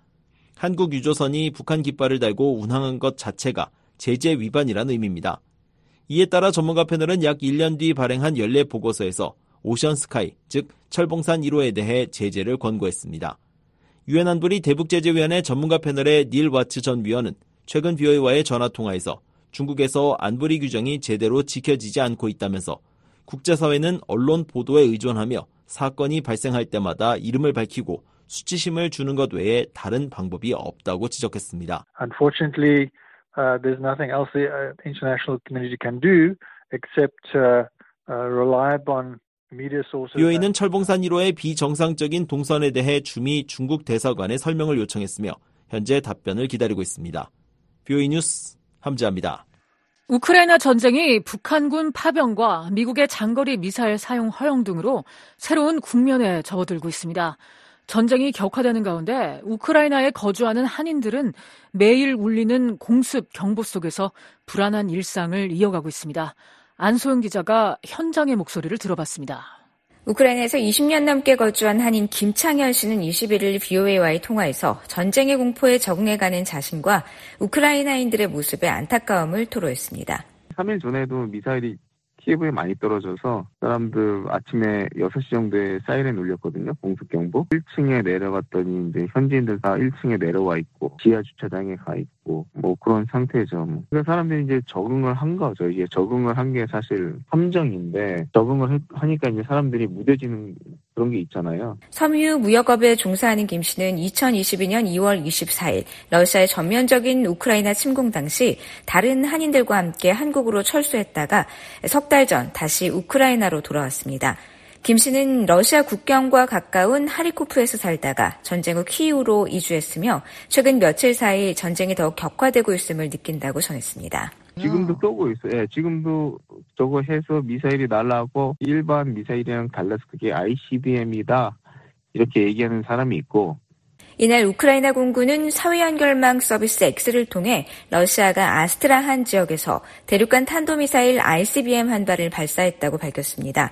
한국 유조선이 북한 깃발을 달고 운항한 것 자체가 제재 위반이란 의미입니다. 이에 따라 전문가 패널은 약 일 년 뒤 발행한 연례 보고서에서 오션스카이, 즉 철봉산 일 호에 대해 제재를 권고했습니다. 유엔 안보리 대북제재위원회 전문가 패널의 닐 와츠 전 위원은 최근 비오이와의 전화통화에서 중국에서 안보리 규정이 제대로 지켜지지 않고 있다면서 국제사회는 언론 보도에 의존하며 사건이 발생할 때마다 이름을 밝히고 수치심을 주는 것 외에 다른 방법이 없다고 지적했습니다. Unfortunately, uh, there's nothing else the uh, international community can do except uh, uh, rely upon media sources. 비오이는 철봉산 일 호의 비정상적인 동선에 대해 주미 중국 대사관에 설명을 요청했으며 현재 답변을 기다리고 있습니다. 비오이 뉴스 함지아입니다. 우크라이나 전쟁이 북한군 파병과 미국의 장거리 미사일 사용 허용 등으로 새로운 국면에 접어들고 있습니다. 전쟁이 격화되는 가운데 우크라이나에 거주하는 한인들은 매일 울리는 공습 경보 속에서 불안한 일상을 이어가고 있습니다. 안소영 기자가 현장의 목소리를 들어봤습니다. 우크라이나에서 이십 년 넘게 거주한 한인 김창현 씨는 이십일일 비오에이와의 통화에서 전쟁의 공포에 적응해가는 자신과 우크라이나인들의 모습에 안타까움을 토로했습니다. 삼 일 전에도 미사일이 키예브에 많이 떨어져서 사람들 아침에 여섯 시 정도에 사이렌 울렸거든요. 공습경보. 일 층에 내려갔더니 이제 현지인들 다 일 층에 내려와 있고 지하 주차장에 가 있고 뭐 그런 상태죠. 뭐. 그러니까 사람들이 이제 적응을 한 거죠. 이게 적응을 한 게 사실 함정인데 적응을 하니까 이제 사람들이 무뎌지는 그런 게 있잖아요. 섬유 무역업에 종사하는 김 씨는 이천이십이 년 이월 이십사일 러시아의 전면적인 우크라이나 침공 당시 다른 한인들과 함께 한국으로 철수했다가 석 달 전 다시 우크라이나로 돌아왔습니다. 김 씨는 러시아 국경과 가까운 하리코프에서 살다가 전쟁 후 키이우로 이주했으며 최근 며칠 사이 전쟁이 더욱 격화되고 있음을 느낀다고 전했습니다. 지금도 쏘고 있어요. 예, 지금도 저거 해서 미사일이 날아오고 일반 미사일이랑 달라서 그게 아이씨비엠이다 이렇게 얘기하는 사람이 있고 이날 우크라이나 공군은 사회연결망 서비스 X를 통해 러시아가 아스트라한 지역에서 대륙간 탄도미사일 아이씨비엠 한 발을 발사했다고 밝혔습니다.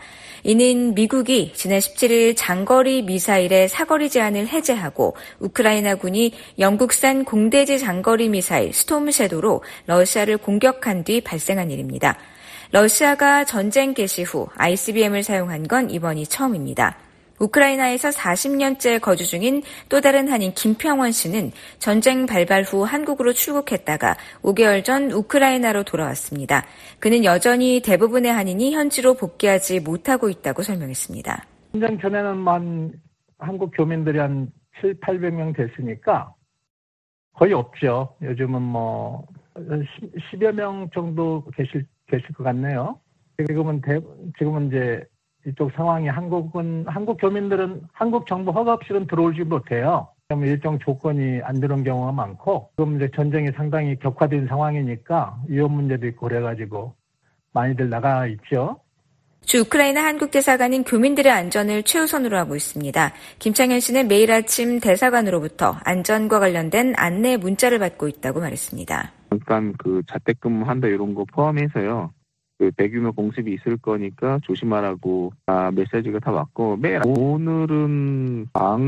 이는 미국이 지난 십칠일 장거리 미사일의 사거리 제한을 해제하고 우크라이나군이 영국산 공대지 장거리 미사일 스톰 섀도로 러시아를 공격한 뒤 발생한 일입니다. 러시아가 전쟁 개시 후 아이씨비엠을 사용한 건 이번이 처음입니다. 우크라이나에서 사십 년째 거주 중인 또 다른 한인 김평원 씨는 전쟁 발발 후 한국으로 출국했다가 오 개월 전 우크라이나로 돌아왔습니다. 그는 여전히 대부분의 한인이 현지로 복귀하지 못하고 있다고 설명했습니다. 전쟁 전에는 한국 교민들이 한 칠팔백 명 됐으니까 거의 없죠. 요즘은 뭐 십여 명 정도 계실 계실 것 같네요. 지금은 대, 지금은 이제 이쪽 상황이 한국은 한국 교민들은 한국 정부 허가 없이는 들어오지 못해요. 일정 조건이 안 들어온 경우가 많고 지금 이제 전쟁이 상당히 격화된 상황이니까 위험 문제도 있고 그래가지고 많이들 나가 있죠. 주 우크라이나 한국 대사관은 교민들의 안전을 최우선으로 하고 있습니다. 김창현 씨는 매일 아침 대사관으로부터 안전과 관련된 안내 문자를 받고 있다고 말했습니다. 잠깐 그 자택근무한다 이런 거 포함해서요. 그 대규모 공습이 있을 거니까 조심하라고 아, 메시지가 다 왔고 매일 오늘은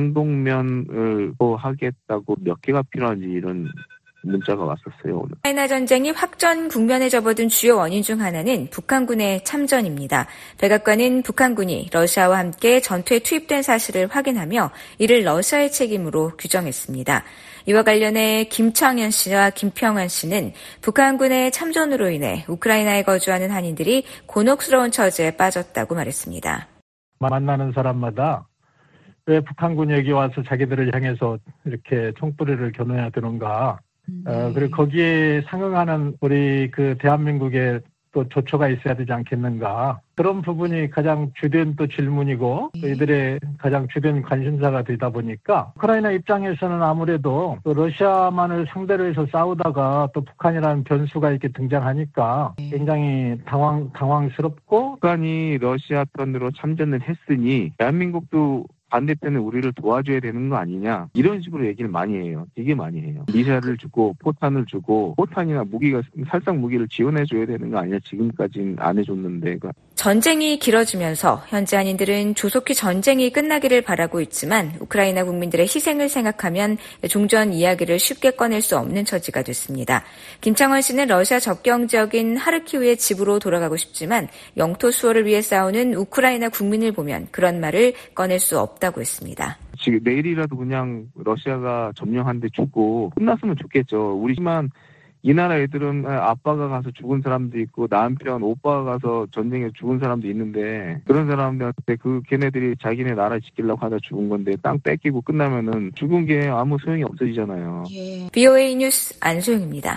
방독면을 하겠다고 몇 개가 필요한지 이런 문자가 왔었어요. 오늘. 우크라이나 전쟁이 확전 국면에 접어든 주요 원인 중 하나는 북한군의 참전입니다. 백악관은 북한군이 러시아와 함께 전투에 투입된 사실을 확인하며 이를 러시아의 책임으로 규정했습니다. 이와 관련해 김창현 씨와 김평환 씨는 북한군의 참전으로 인해 우크라이나에 거주하는 한인들이 곤혹스러운 처지에 빠졌다고 말했습니다. 만나는 사람마다 왜 북한군이 여기 와서 자기들을 향해서 이렇게 총소리를 겨누어야 되는가. 네. 어, 그리고 거기에 상응하는 우리 그 대한민국의 또 조처가 있어야 되지 않겠는가. 그런 부분이 가장 주된 또 질문이고 또 이들의 가장 주된 관심사가 되다 보니까 우크라이나 입장에서는 아무래도 또 러시아만을 상대로 해서 싸우다가 또 북한이라는 변수가 이렇게 등장하니까 굉장히 당황, 당황스럽고 북한이 러시아 편으로 참전을 했으니 대한민국도 반대편에 우리를 도와줘야 되는 거 아니냐 이런 식으로 얘기를 많이 해요. 되게 많이 해요. 미사일을 주고 포탄을 주고 포탄이나 무기가 살상 무기를 지원해줘야 되는 거 아니냐. 지금까지는 안 해줬는데. 전쟁이 길어지면서 현지 한인들은 조속히 전쟁이 끝나기를 바라고 있지만 우크라이나 국민들의 희생을 생각하면 종전 이야기를 쉽게 꺼낼 수 없는 처지가 됐습니다. 김창원 씨는 러시아 접경 지역인 하르키우의 집으로 돌아가고 싶지만 영토 수호를 위해 싸우는 우크라이나 국민을 보면 그런 말을 꺼낼 수 없다고 했습니다. 지금 내일이라도 그냥 러시아가 점령한 데 죽고 끝났으면 좋겠죠. 우리만 이 나라 애들은 아빠가 가서 죽은 사람도 있고 남편, 오빠가 가서 전쟁에 죽은 사람도 있는데 그런 사람들한테 그 걔네들이 자기네 나라 지키려고 하다 죽은 건데 땅 뺏기고 끝나면은 죽은 게 아무 소용이 없어지잖아요. 예. 비오에이 뉴스 안소영입니다.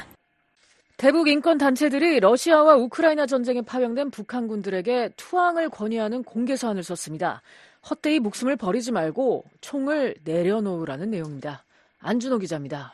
대북 인권 단체들이 러시아와 우크라이나 전쟁에 파병된 북한군들에게 투항을 권유하는 공개 서한을 썼습니다. 헛되이 목숨을 버리지 말고 총을 내려놓으라는 내용입니다. 안준호 기자입니다.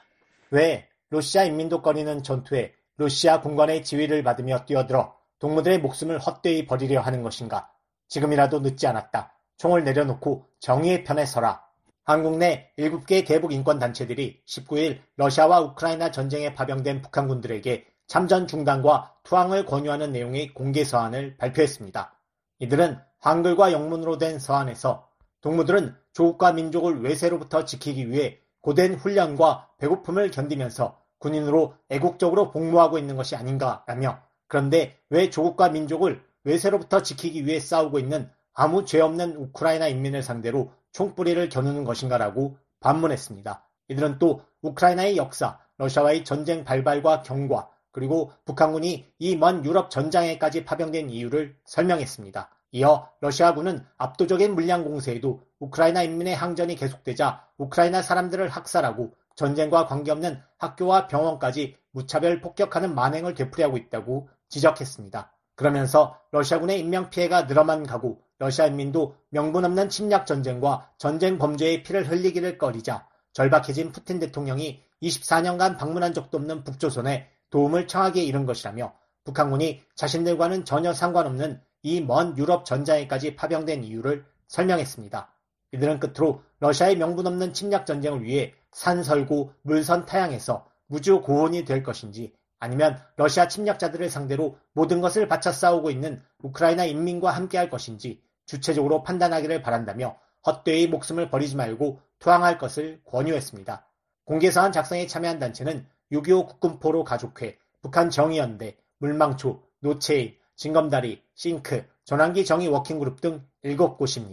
왜 러시아 인민도 꺼리는 전투에 러시아 군관의 지휘를 받으며 뛰어들어 동무들의 목숨을 헛되이 버리려 하는 것인가? 지금이라도 늦지 않았다. 총을 내려놓고 정의의 편에 서라. 한국 내 일곱 개 대북 인권 단체들이 십구 일 러시아와 우크라이나 전쟁에 파병된 북한군들에게 참전 중단과 투항을 권유하는 내용의 공개 서한을 발표했습니다. 이들은 한글과 영문으로 된 서한에서 동무들은 조국과 민족을 외세로부터 지키기 위해 고된 훈련과 배고픔을 견디면서 군인으로 애국적으로 복무하고 있는 것이 아닌가라며 그런데 왜 조국과 민족을 외세로부터 지키기 위해 싸우고 있는 아무 죄 없는 우크라이나 인민을 상대로 총뿌리를 겨누는 것인가라고 반문했습니다. 이들은 또 우크라이나의 역사, 러시아와의 전쟁 발발과 경과, 그리고 북한군이 이 먼 유럽 전장에까지 파병된 이유를 설명했습니다. 이어 러시아군은 압도적인 물량 공세에도 우크라이나 인민의 항전이 계속되자 우크라이나 사람들을 학살하고 전쟁과 관계없는 학교와 병원까지 무차별 폭격하는 만행을 되풀이하고 있다고 지적했습니다. 그러면서 러시아군의 인명피해가 늘어만 가고 러시아 인민도 명분 없는 침략 전쟁과 전쟁 범죄의 피를 흘리기를 꺼리자 절박해진 푸틴 대통령이 이십사 년간 방문한 적도 없는 북조선에 도움을 청하기에 이른 것이라며 북한군이 자신들과는 전혀 상관없는 이 먼 유럽 전장에까지 파병된 이유를 설명했습니다. 이들은 끝으로 러시아의 명분 없는 침략 전쟁을 위해 산 설고 물선 타양에서 무주 고온이 될 것인지 아니면 러시아 침략자들을 상대로 모든 것을 바쳐 싸우고 있는 우크라이나 인민과 함께할 것인지 주체적으로 판단하기를 바란다며 헛되이 목숨을 버리지 말고 투항할 것을 권유했습니다. 공개서한 작성에 참여한 단체는 육이오 국군포로 가족회, 북한 정의연대, 물망초, 노체인, 진검다리, 싱크, 전환기 정의 워킹그룹 등 일곱 곳입니다.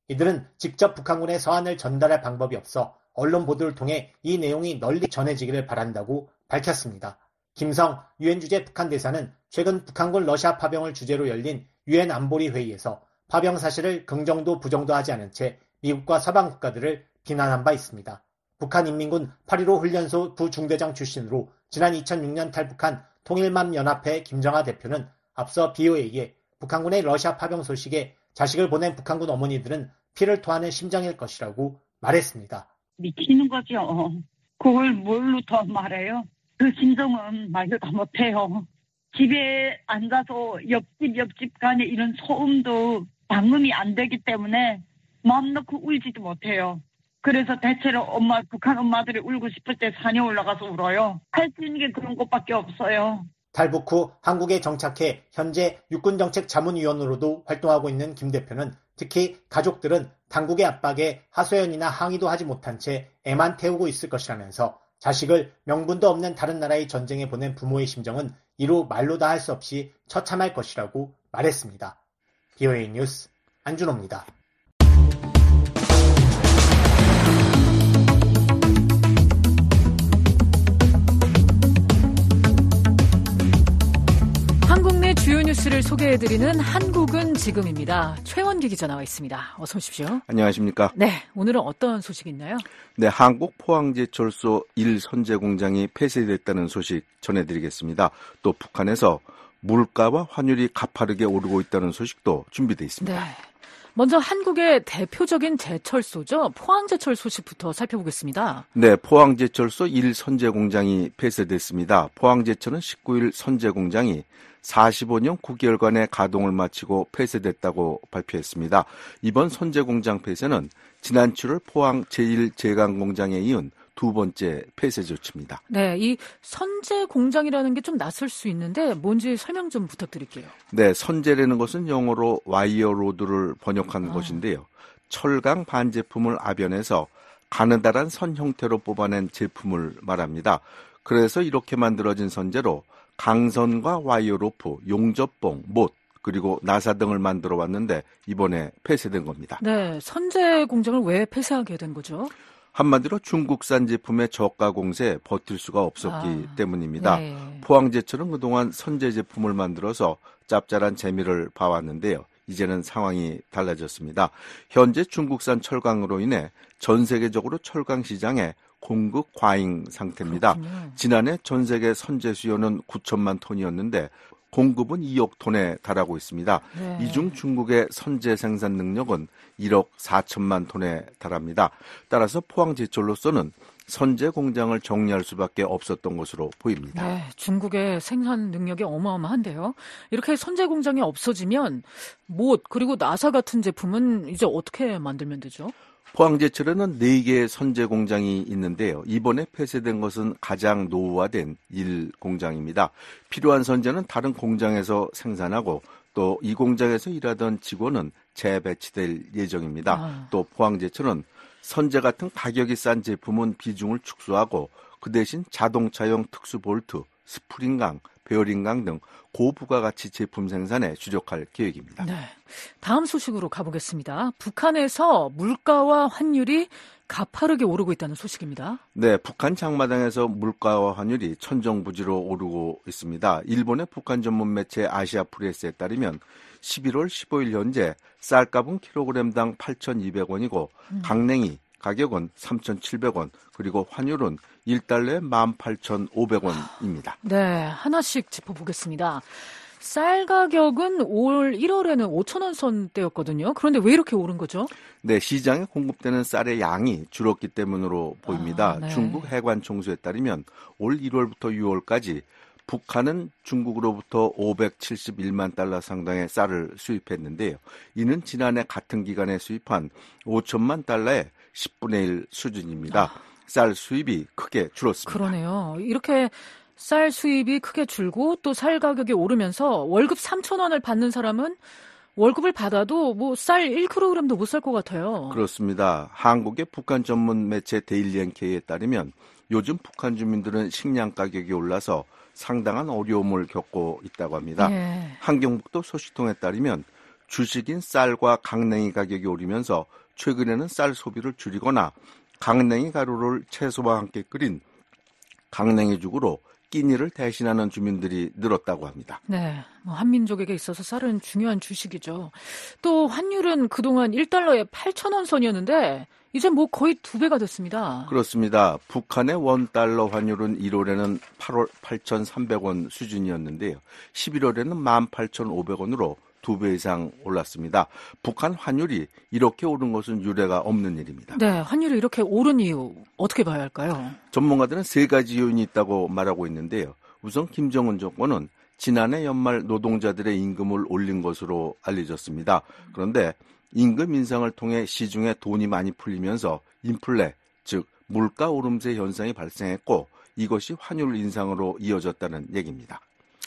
이들은 직접 북한군의 서한을 전달할 방법이 없어 언론 보도를 통해 이 내용이 널리 전해지기를 바란다고 밝혔습니다. 김성 유엔 주재 북한 대사는 최근 북한군 러시아 파병을 주제로 열린 유엔 안보리 회의에서 파병 사실을 긍정도 부정도 하지 않은 채 미국과 서방 국가들을 비난한 바 있습니다. 북한인민군 팔 일오 훈련소 부중대장 출신으로 지난 이천육 년 탈북한 통일맘연합회 김정아 대표는 앞서 비오에이에 북한군의 러시아 파병 소식에 자식을 보낸 북한군 어머니들은 피를 토하는 심정일 것이라고 말했습니다. 미치는 거죠. 그걸 뭘로 더 말해요? 그 심정은 말도 다 못해요. 집에 앉아서 옆집 옆집 간에 이런 소음도 방음이 안 되기 때문에 마음 놓고 울지도 못해요. 그래서 대체로 엄마, 북한 엄마들이 울고 싶을 때 산에 올라가서 울어요. 할 수 있는 게 그런 것밖에 없어요. 탈북 후 한국에 정착해 현재 육군정책자문위원으로도 활동하고 있는 김 대표는 특히 가족들은 당국의 압박에 하소연이나 항의도 하지 못한 채 애만 태우고 있을 것이라면서 자식을 명분도 없는 다른 나라의 전쟁에 보낸 부모의 심정은 이루 말로 다 할 수 없이 처참할 것이라고 말했습니다. 비오에이 뉴스 안준호입니다. 한국 내 주요 뉴스를 소개해드리는 한국은 지금입니다. 최원기 기자 나와 있습니다. 어서 오십시오. 안녕하십니까. 네, 오늘은 어떤 소식이 있나요? 네, 한국 포항제철소 일 선제 공장이 폐쇄됐다는 소식 전해드리겠습니다. 또 북한에서 물가와 환율이 가파르게 오르고 있다는 소식도 준비되어 있습니다. 네. 먼저 한국의 대표적인 제철소죠. 포항제철 소식부터 살펴보겠습니다. 네, 포항제철소 일 선제 공장이 폐쇄됐습니다. 포항제철은 십구 일 선제 공장이 사십오 년 구 개월간의 가동을 마치고 폐쇄됐다고 발표했습니다. 이번 선제 공장 폐쇄는 지난 칠월 포항 제일 제강 공장에 이은 두 번째 폐쇄 조치입니다. 네, 이 선제 공장이라는 게 좀 낯설 수 있는데 뭔지 설명 좀 부탁드릴게요. 네, 선제라는 것은 영어로 와이어 로드를 번역한 아. 것인데요. 철강 반제품을 압연해서 가느다란 선 형태로 뽑아낸 제품을 말합니다. 그래서 이렇게 만들어진 선제로 강선과 와이어 로프, 용접봉, 못, 그리고 나사 등을 만들어 왔는데 이번에 폐쇄된 겁니다. 네, 선제 공장을 왜 폐쇄하게 된 거죠? 한마디로 중국산 제품의 저가 공세에 버틸 수가 없었기 아, 때문입니다. 네. 포항제철은 그동안 선제 제품을 만들어서 짭짤한 재미를 봐왔는데요. 이제는 상황이 달라졌습니다. 현재 중국산 철강으로 인해 전 세계적으로 철강 시장에 공급 과잉 상태입니다. 그렇군요. 지난해 전 세계 선제 수요는 구천만 톤이었는데 공급은 이억 톤에 달하고 있습니다. 네. 이 중 중국의 선제 생산 능력은 일억 사천만 톤에 달합니다. 따라서 포항제철로서는 선제 공장을 정리할 수밖에 없었던 것으로 보입니다. 네, 중국의 생산 능력이 어마어마한데요. 이렇게 선제 공장이 없어지면 못 그리고 나사 같은 제품은 이제 어떻게 만들면 되죠? 포항제철에는 네 개의 선제 공장이 있는데요. 이번에 폐쇄된 것은 가장 노후화된 일 공장입니다. 필요한 선제는 다른 공장에서 생산하고 또 이 공장에서 일하던 직원은 재배치될 예정입니다. 아. 또 포항제철은 선제 같은 가격이 싼 제품은 비중을 축소하고 그 대신 자동차용 특수 볼트, 스프링강, 베어링강 등 고부가가치 제품 생산에 주력할 계획입니다. 네, 다음 소식으로 가보겠습니다. 북한에서 물가와 환율이 가파르게 오르고 있다는 소식입니다. 네, 북한 장마당에서 물가와 환율이 천정부지로 오르고 있습니다. 일본의 북한 전문 매체 아시아프레스에 따르면 십일월 십오일 현재 쌀값은 킬로그램당 팔천이백 원이고 음. 강냉이 가격은 삼천칠백 원, 그리고 환율은 일 달러에 만 팔천오백 원입니다. 네, 하나씩 짚어보겠습니다. 쌀 가격은 올 일월에는 오천 원 선대였거든요. 그런데 왜 이렇게 오른 거죠? 네, 시장에 공급되는 쌀의 양이 줄었기 때문으로 보입니다. 아, 네. 중국 해관 총수에 따르면 올 일월부터 유월까지 북한은 중국으로부터 오백칠십일만 달러 상당의 쌀을 수입했는데요. 이는 지난해 같은 기간에 수입한 오천만 달러의 십분의 일 수준입니다. 아. 쌀 수입이 크게 줄었습니다. 그러네요. 이렇게 쌀 수입이 크게 줄고 또 쌀 가격이 오르면서 월급 삼천 원을 받는 사람은 월급을 받아도 뭐 쌀 일 킬로그램도 못 살 것 같아요. 그렇습니다. 한국의 북한 전문 매체 데일리 엔케이에 따르면 요즘 북한 주민들은 식량 가격이 올라서 상당한 어려움을 겪고 있다고 합니다. 예. 한경북도 소식통에 따르면 주식인 쌀과 강냉이 가격이 오르면서 최근에는 쌀 소비를 줄이거나 강냉이 가루를 채소와 함께 끓인 강냉이죽으로 끼니를 대신하는 주민들이 늘었다고 합니다. 네, 뭐 한민족에게 있어서 쌀은 중요한 주식이죠. 또 환율은 그동안 일 달러에 팔천 원 선이었는데 이제 뭐 거의 두 배가 됐습니다. 그렇습니다. 북한의 원달러 환율은 일월에는 팔월 팔천삼백 원 수준이었는데요. 십일월에는 만 팔천오백 원으로 두 배 이상 올랐습니다. 북한 환율이 이렇게 오른 것은 유례가 없는 일입니다. 네, 환율이 이렇게 오른 이유 어떻게 봐야 할까요? 전문가들은 세 가지 요인이 있다고 말하고 있는데요. 우선 김정은 정권은 지난해 연말 노동자들의 임금을 올린 것으로 알려졌습니다. 그런데 임금 인상을 통해 시중에 돈이 많이 풀리면서 인플레, 즉 물가 오름세 현상이 발생했고 이것이 환율 인상으로 이어졌다는 얘기입니다.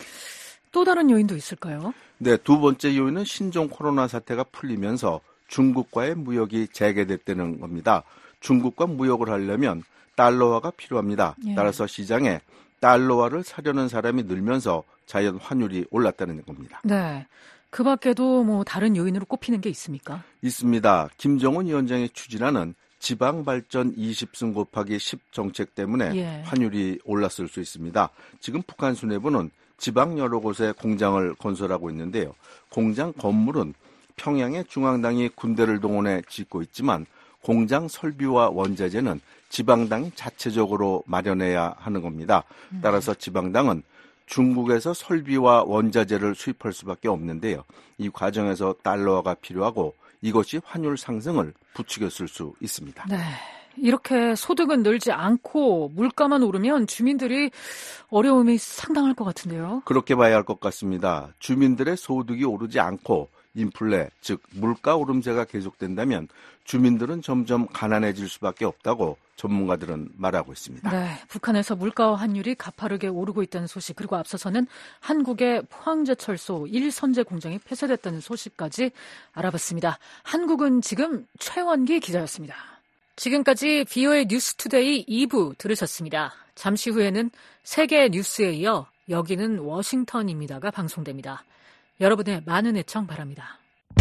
또 다른 요인도 있을까요? 네, 두 번째 요인은 신종 코로나 사태가 풀리면서 중국과의 무역이 재개됐다는 겁니다. 중국과 무역을 하려면 달러화가 필요합니다. 예. 따라서 시장에 달러화를 사려는 사람이 늘면서 자연 환율이 올랐다는 겁니다. 네, 그 밖에도 뭐 다른 요인으로 꼽히는 게 있습니까? 있습니다. 김정은 위원장이 추진하는 지방발전 이십 승 곱하기 십 정책 때문에 예. 환율이 올랐을 수 있습니다. 지금 북한 수뇌부는 지방 여러 곳에 공장을 건설하고 있는데요. 공장 건물은 평양의 중앙당이 군대를 동원해 짓고 있지만 공장 설비와 원자재는 지방당이 자체적으로 마련해야 하는 겁니다. 따라서 지방당은 중국에서 설비와 원자재를 수입할 수밖에 없는데요. 이 과정에서 달러화가 필요하고 이것이 환율 상승을 부추겼을 수 있습니다. 네. 이렇게 소득은 늘지 않고 물가만 오르면 주민들이 어려움이 상당할 것 같은데요. 그렇게 봐야 할 것 같습니다. 주민들의 소득이 오르지 않고 인플레, 즉 물가 오름세가 계속된다면 주민들은 점점 가난해질 수밖에 없다고 전문가들은 말하고 있습니다. 네, 북한에서 물가와 환율이 가파르게 오르고 있다는 소식, 그리고 앞서서는 한국의 포항제철소 일 선제 공장이 폐쇄됐다는 소식까지 알아봤습니다. 한국은 지금 최원기 기자였습니다. 지금까지 비오에이 뉴스투데이 이 부 들으셨습니다. 잠시 후에는 세계 뉴스에 이어 여기는 워싱턴입니다가 방송됩니다. 여러분의 많은 애청 바랍니다.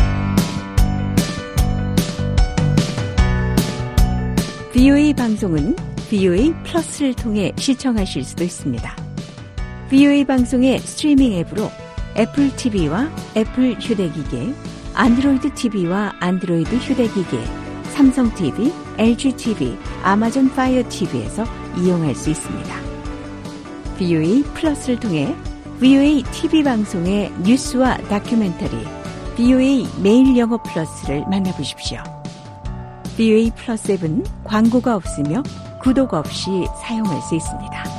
비오에이 방송은 비오에이 플러스를 통해 시청하실 수도 있습니다. 비오에이 방송의 스트리밍 앱으로 애플 티비와 애플 휴대기기, 안드로이드 티비와 안드로이드 휴대기기, 삼성 티비, 엘지 티비, 아마존 파이어 티비에서 이용할 수 있습니다. 비오에이 플러스를 통해 비오에이 티비 방송의 뉴스와 다큐멘터리, 비오에이 매일 영어 플러스를 만나보십시오. 비오에이 플러스 앱은 광고가 없으며 구독 없이 사용할 수 있습니다.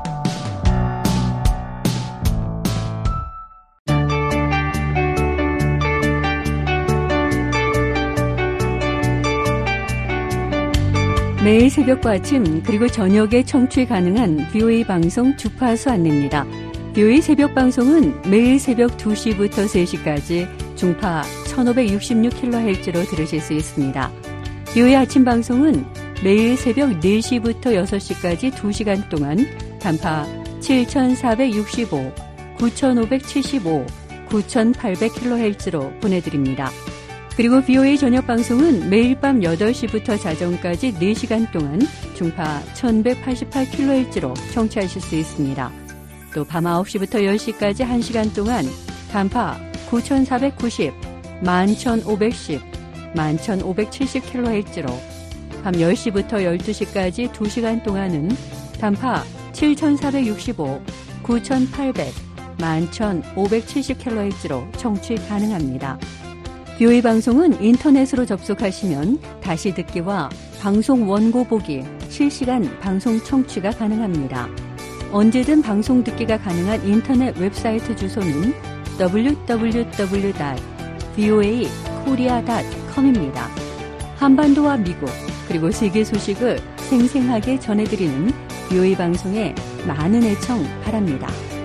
매일 새벽과 아침 그리고 저녁에 청취 가능한 비오에이 방송 주파수 안내입니다. 비오에이 새벽 방송은 매일 새벽 두 시부터 세 시까지 중파 천오백육십육 킬로헤르츠로 들으실 수 있습니다. 비오에이 아침 방송은 매일 새벽 네 시부터 여섯 시까지 두 시간 동안 단파 칠천사백육십오, 구천오백칠십오, 구천팔백 킬로헤르츠로 보내드립니다. 그리고 비오에이 저녁 방송은 매일 밤 여덟 시부터 자정까지 네 시간 동안 중파 천백팔십팔 킬로헤르츠로 청취하실 수 있습니다. 또 밤 아홉 시부터 열 시까지 한 시간 동안 단파 구천사백구십, 만천오백십, 만천오백칠십 킬로헤르츠로 밤 열 시부터 열두 시까지 두 시간 동안은 단파 칠천사백육십오, 구천팔백, 만천오백칠십 킬로헤르츠로 청취 가능합니다. 비오에이 방송은 인터넷으로 접속하시면 다시 듣기와 방송 원고 보기, 실시간 방송 청취가 가능합니다. 언제든 방송 듣기가 가능한 인터넷 웹사이트 주소는 더블유 더블유 더블유 닷 비오에이 코리아 닷 컴입니다. 한반도와 미국 그리고 세계 소식을 생생하게 전해드리는 비오에이 방송에 많은 애청 바랍니다.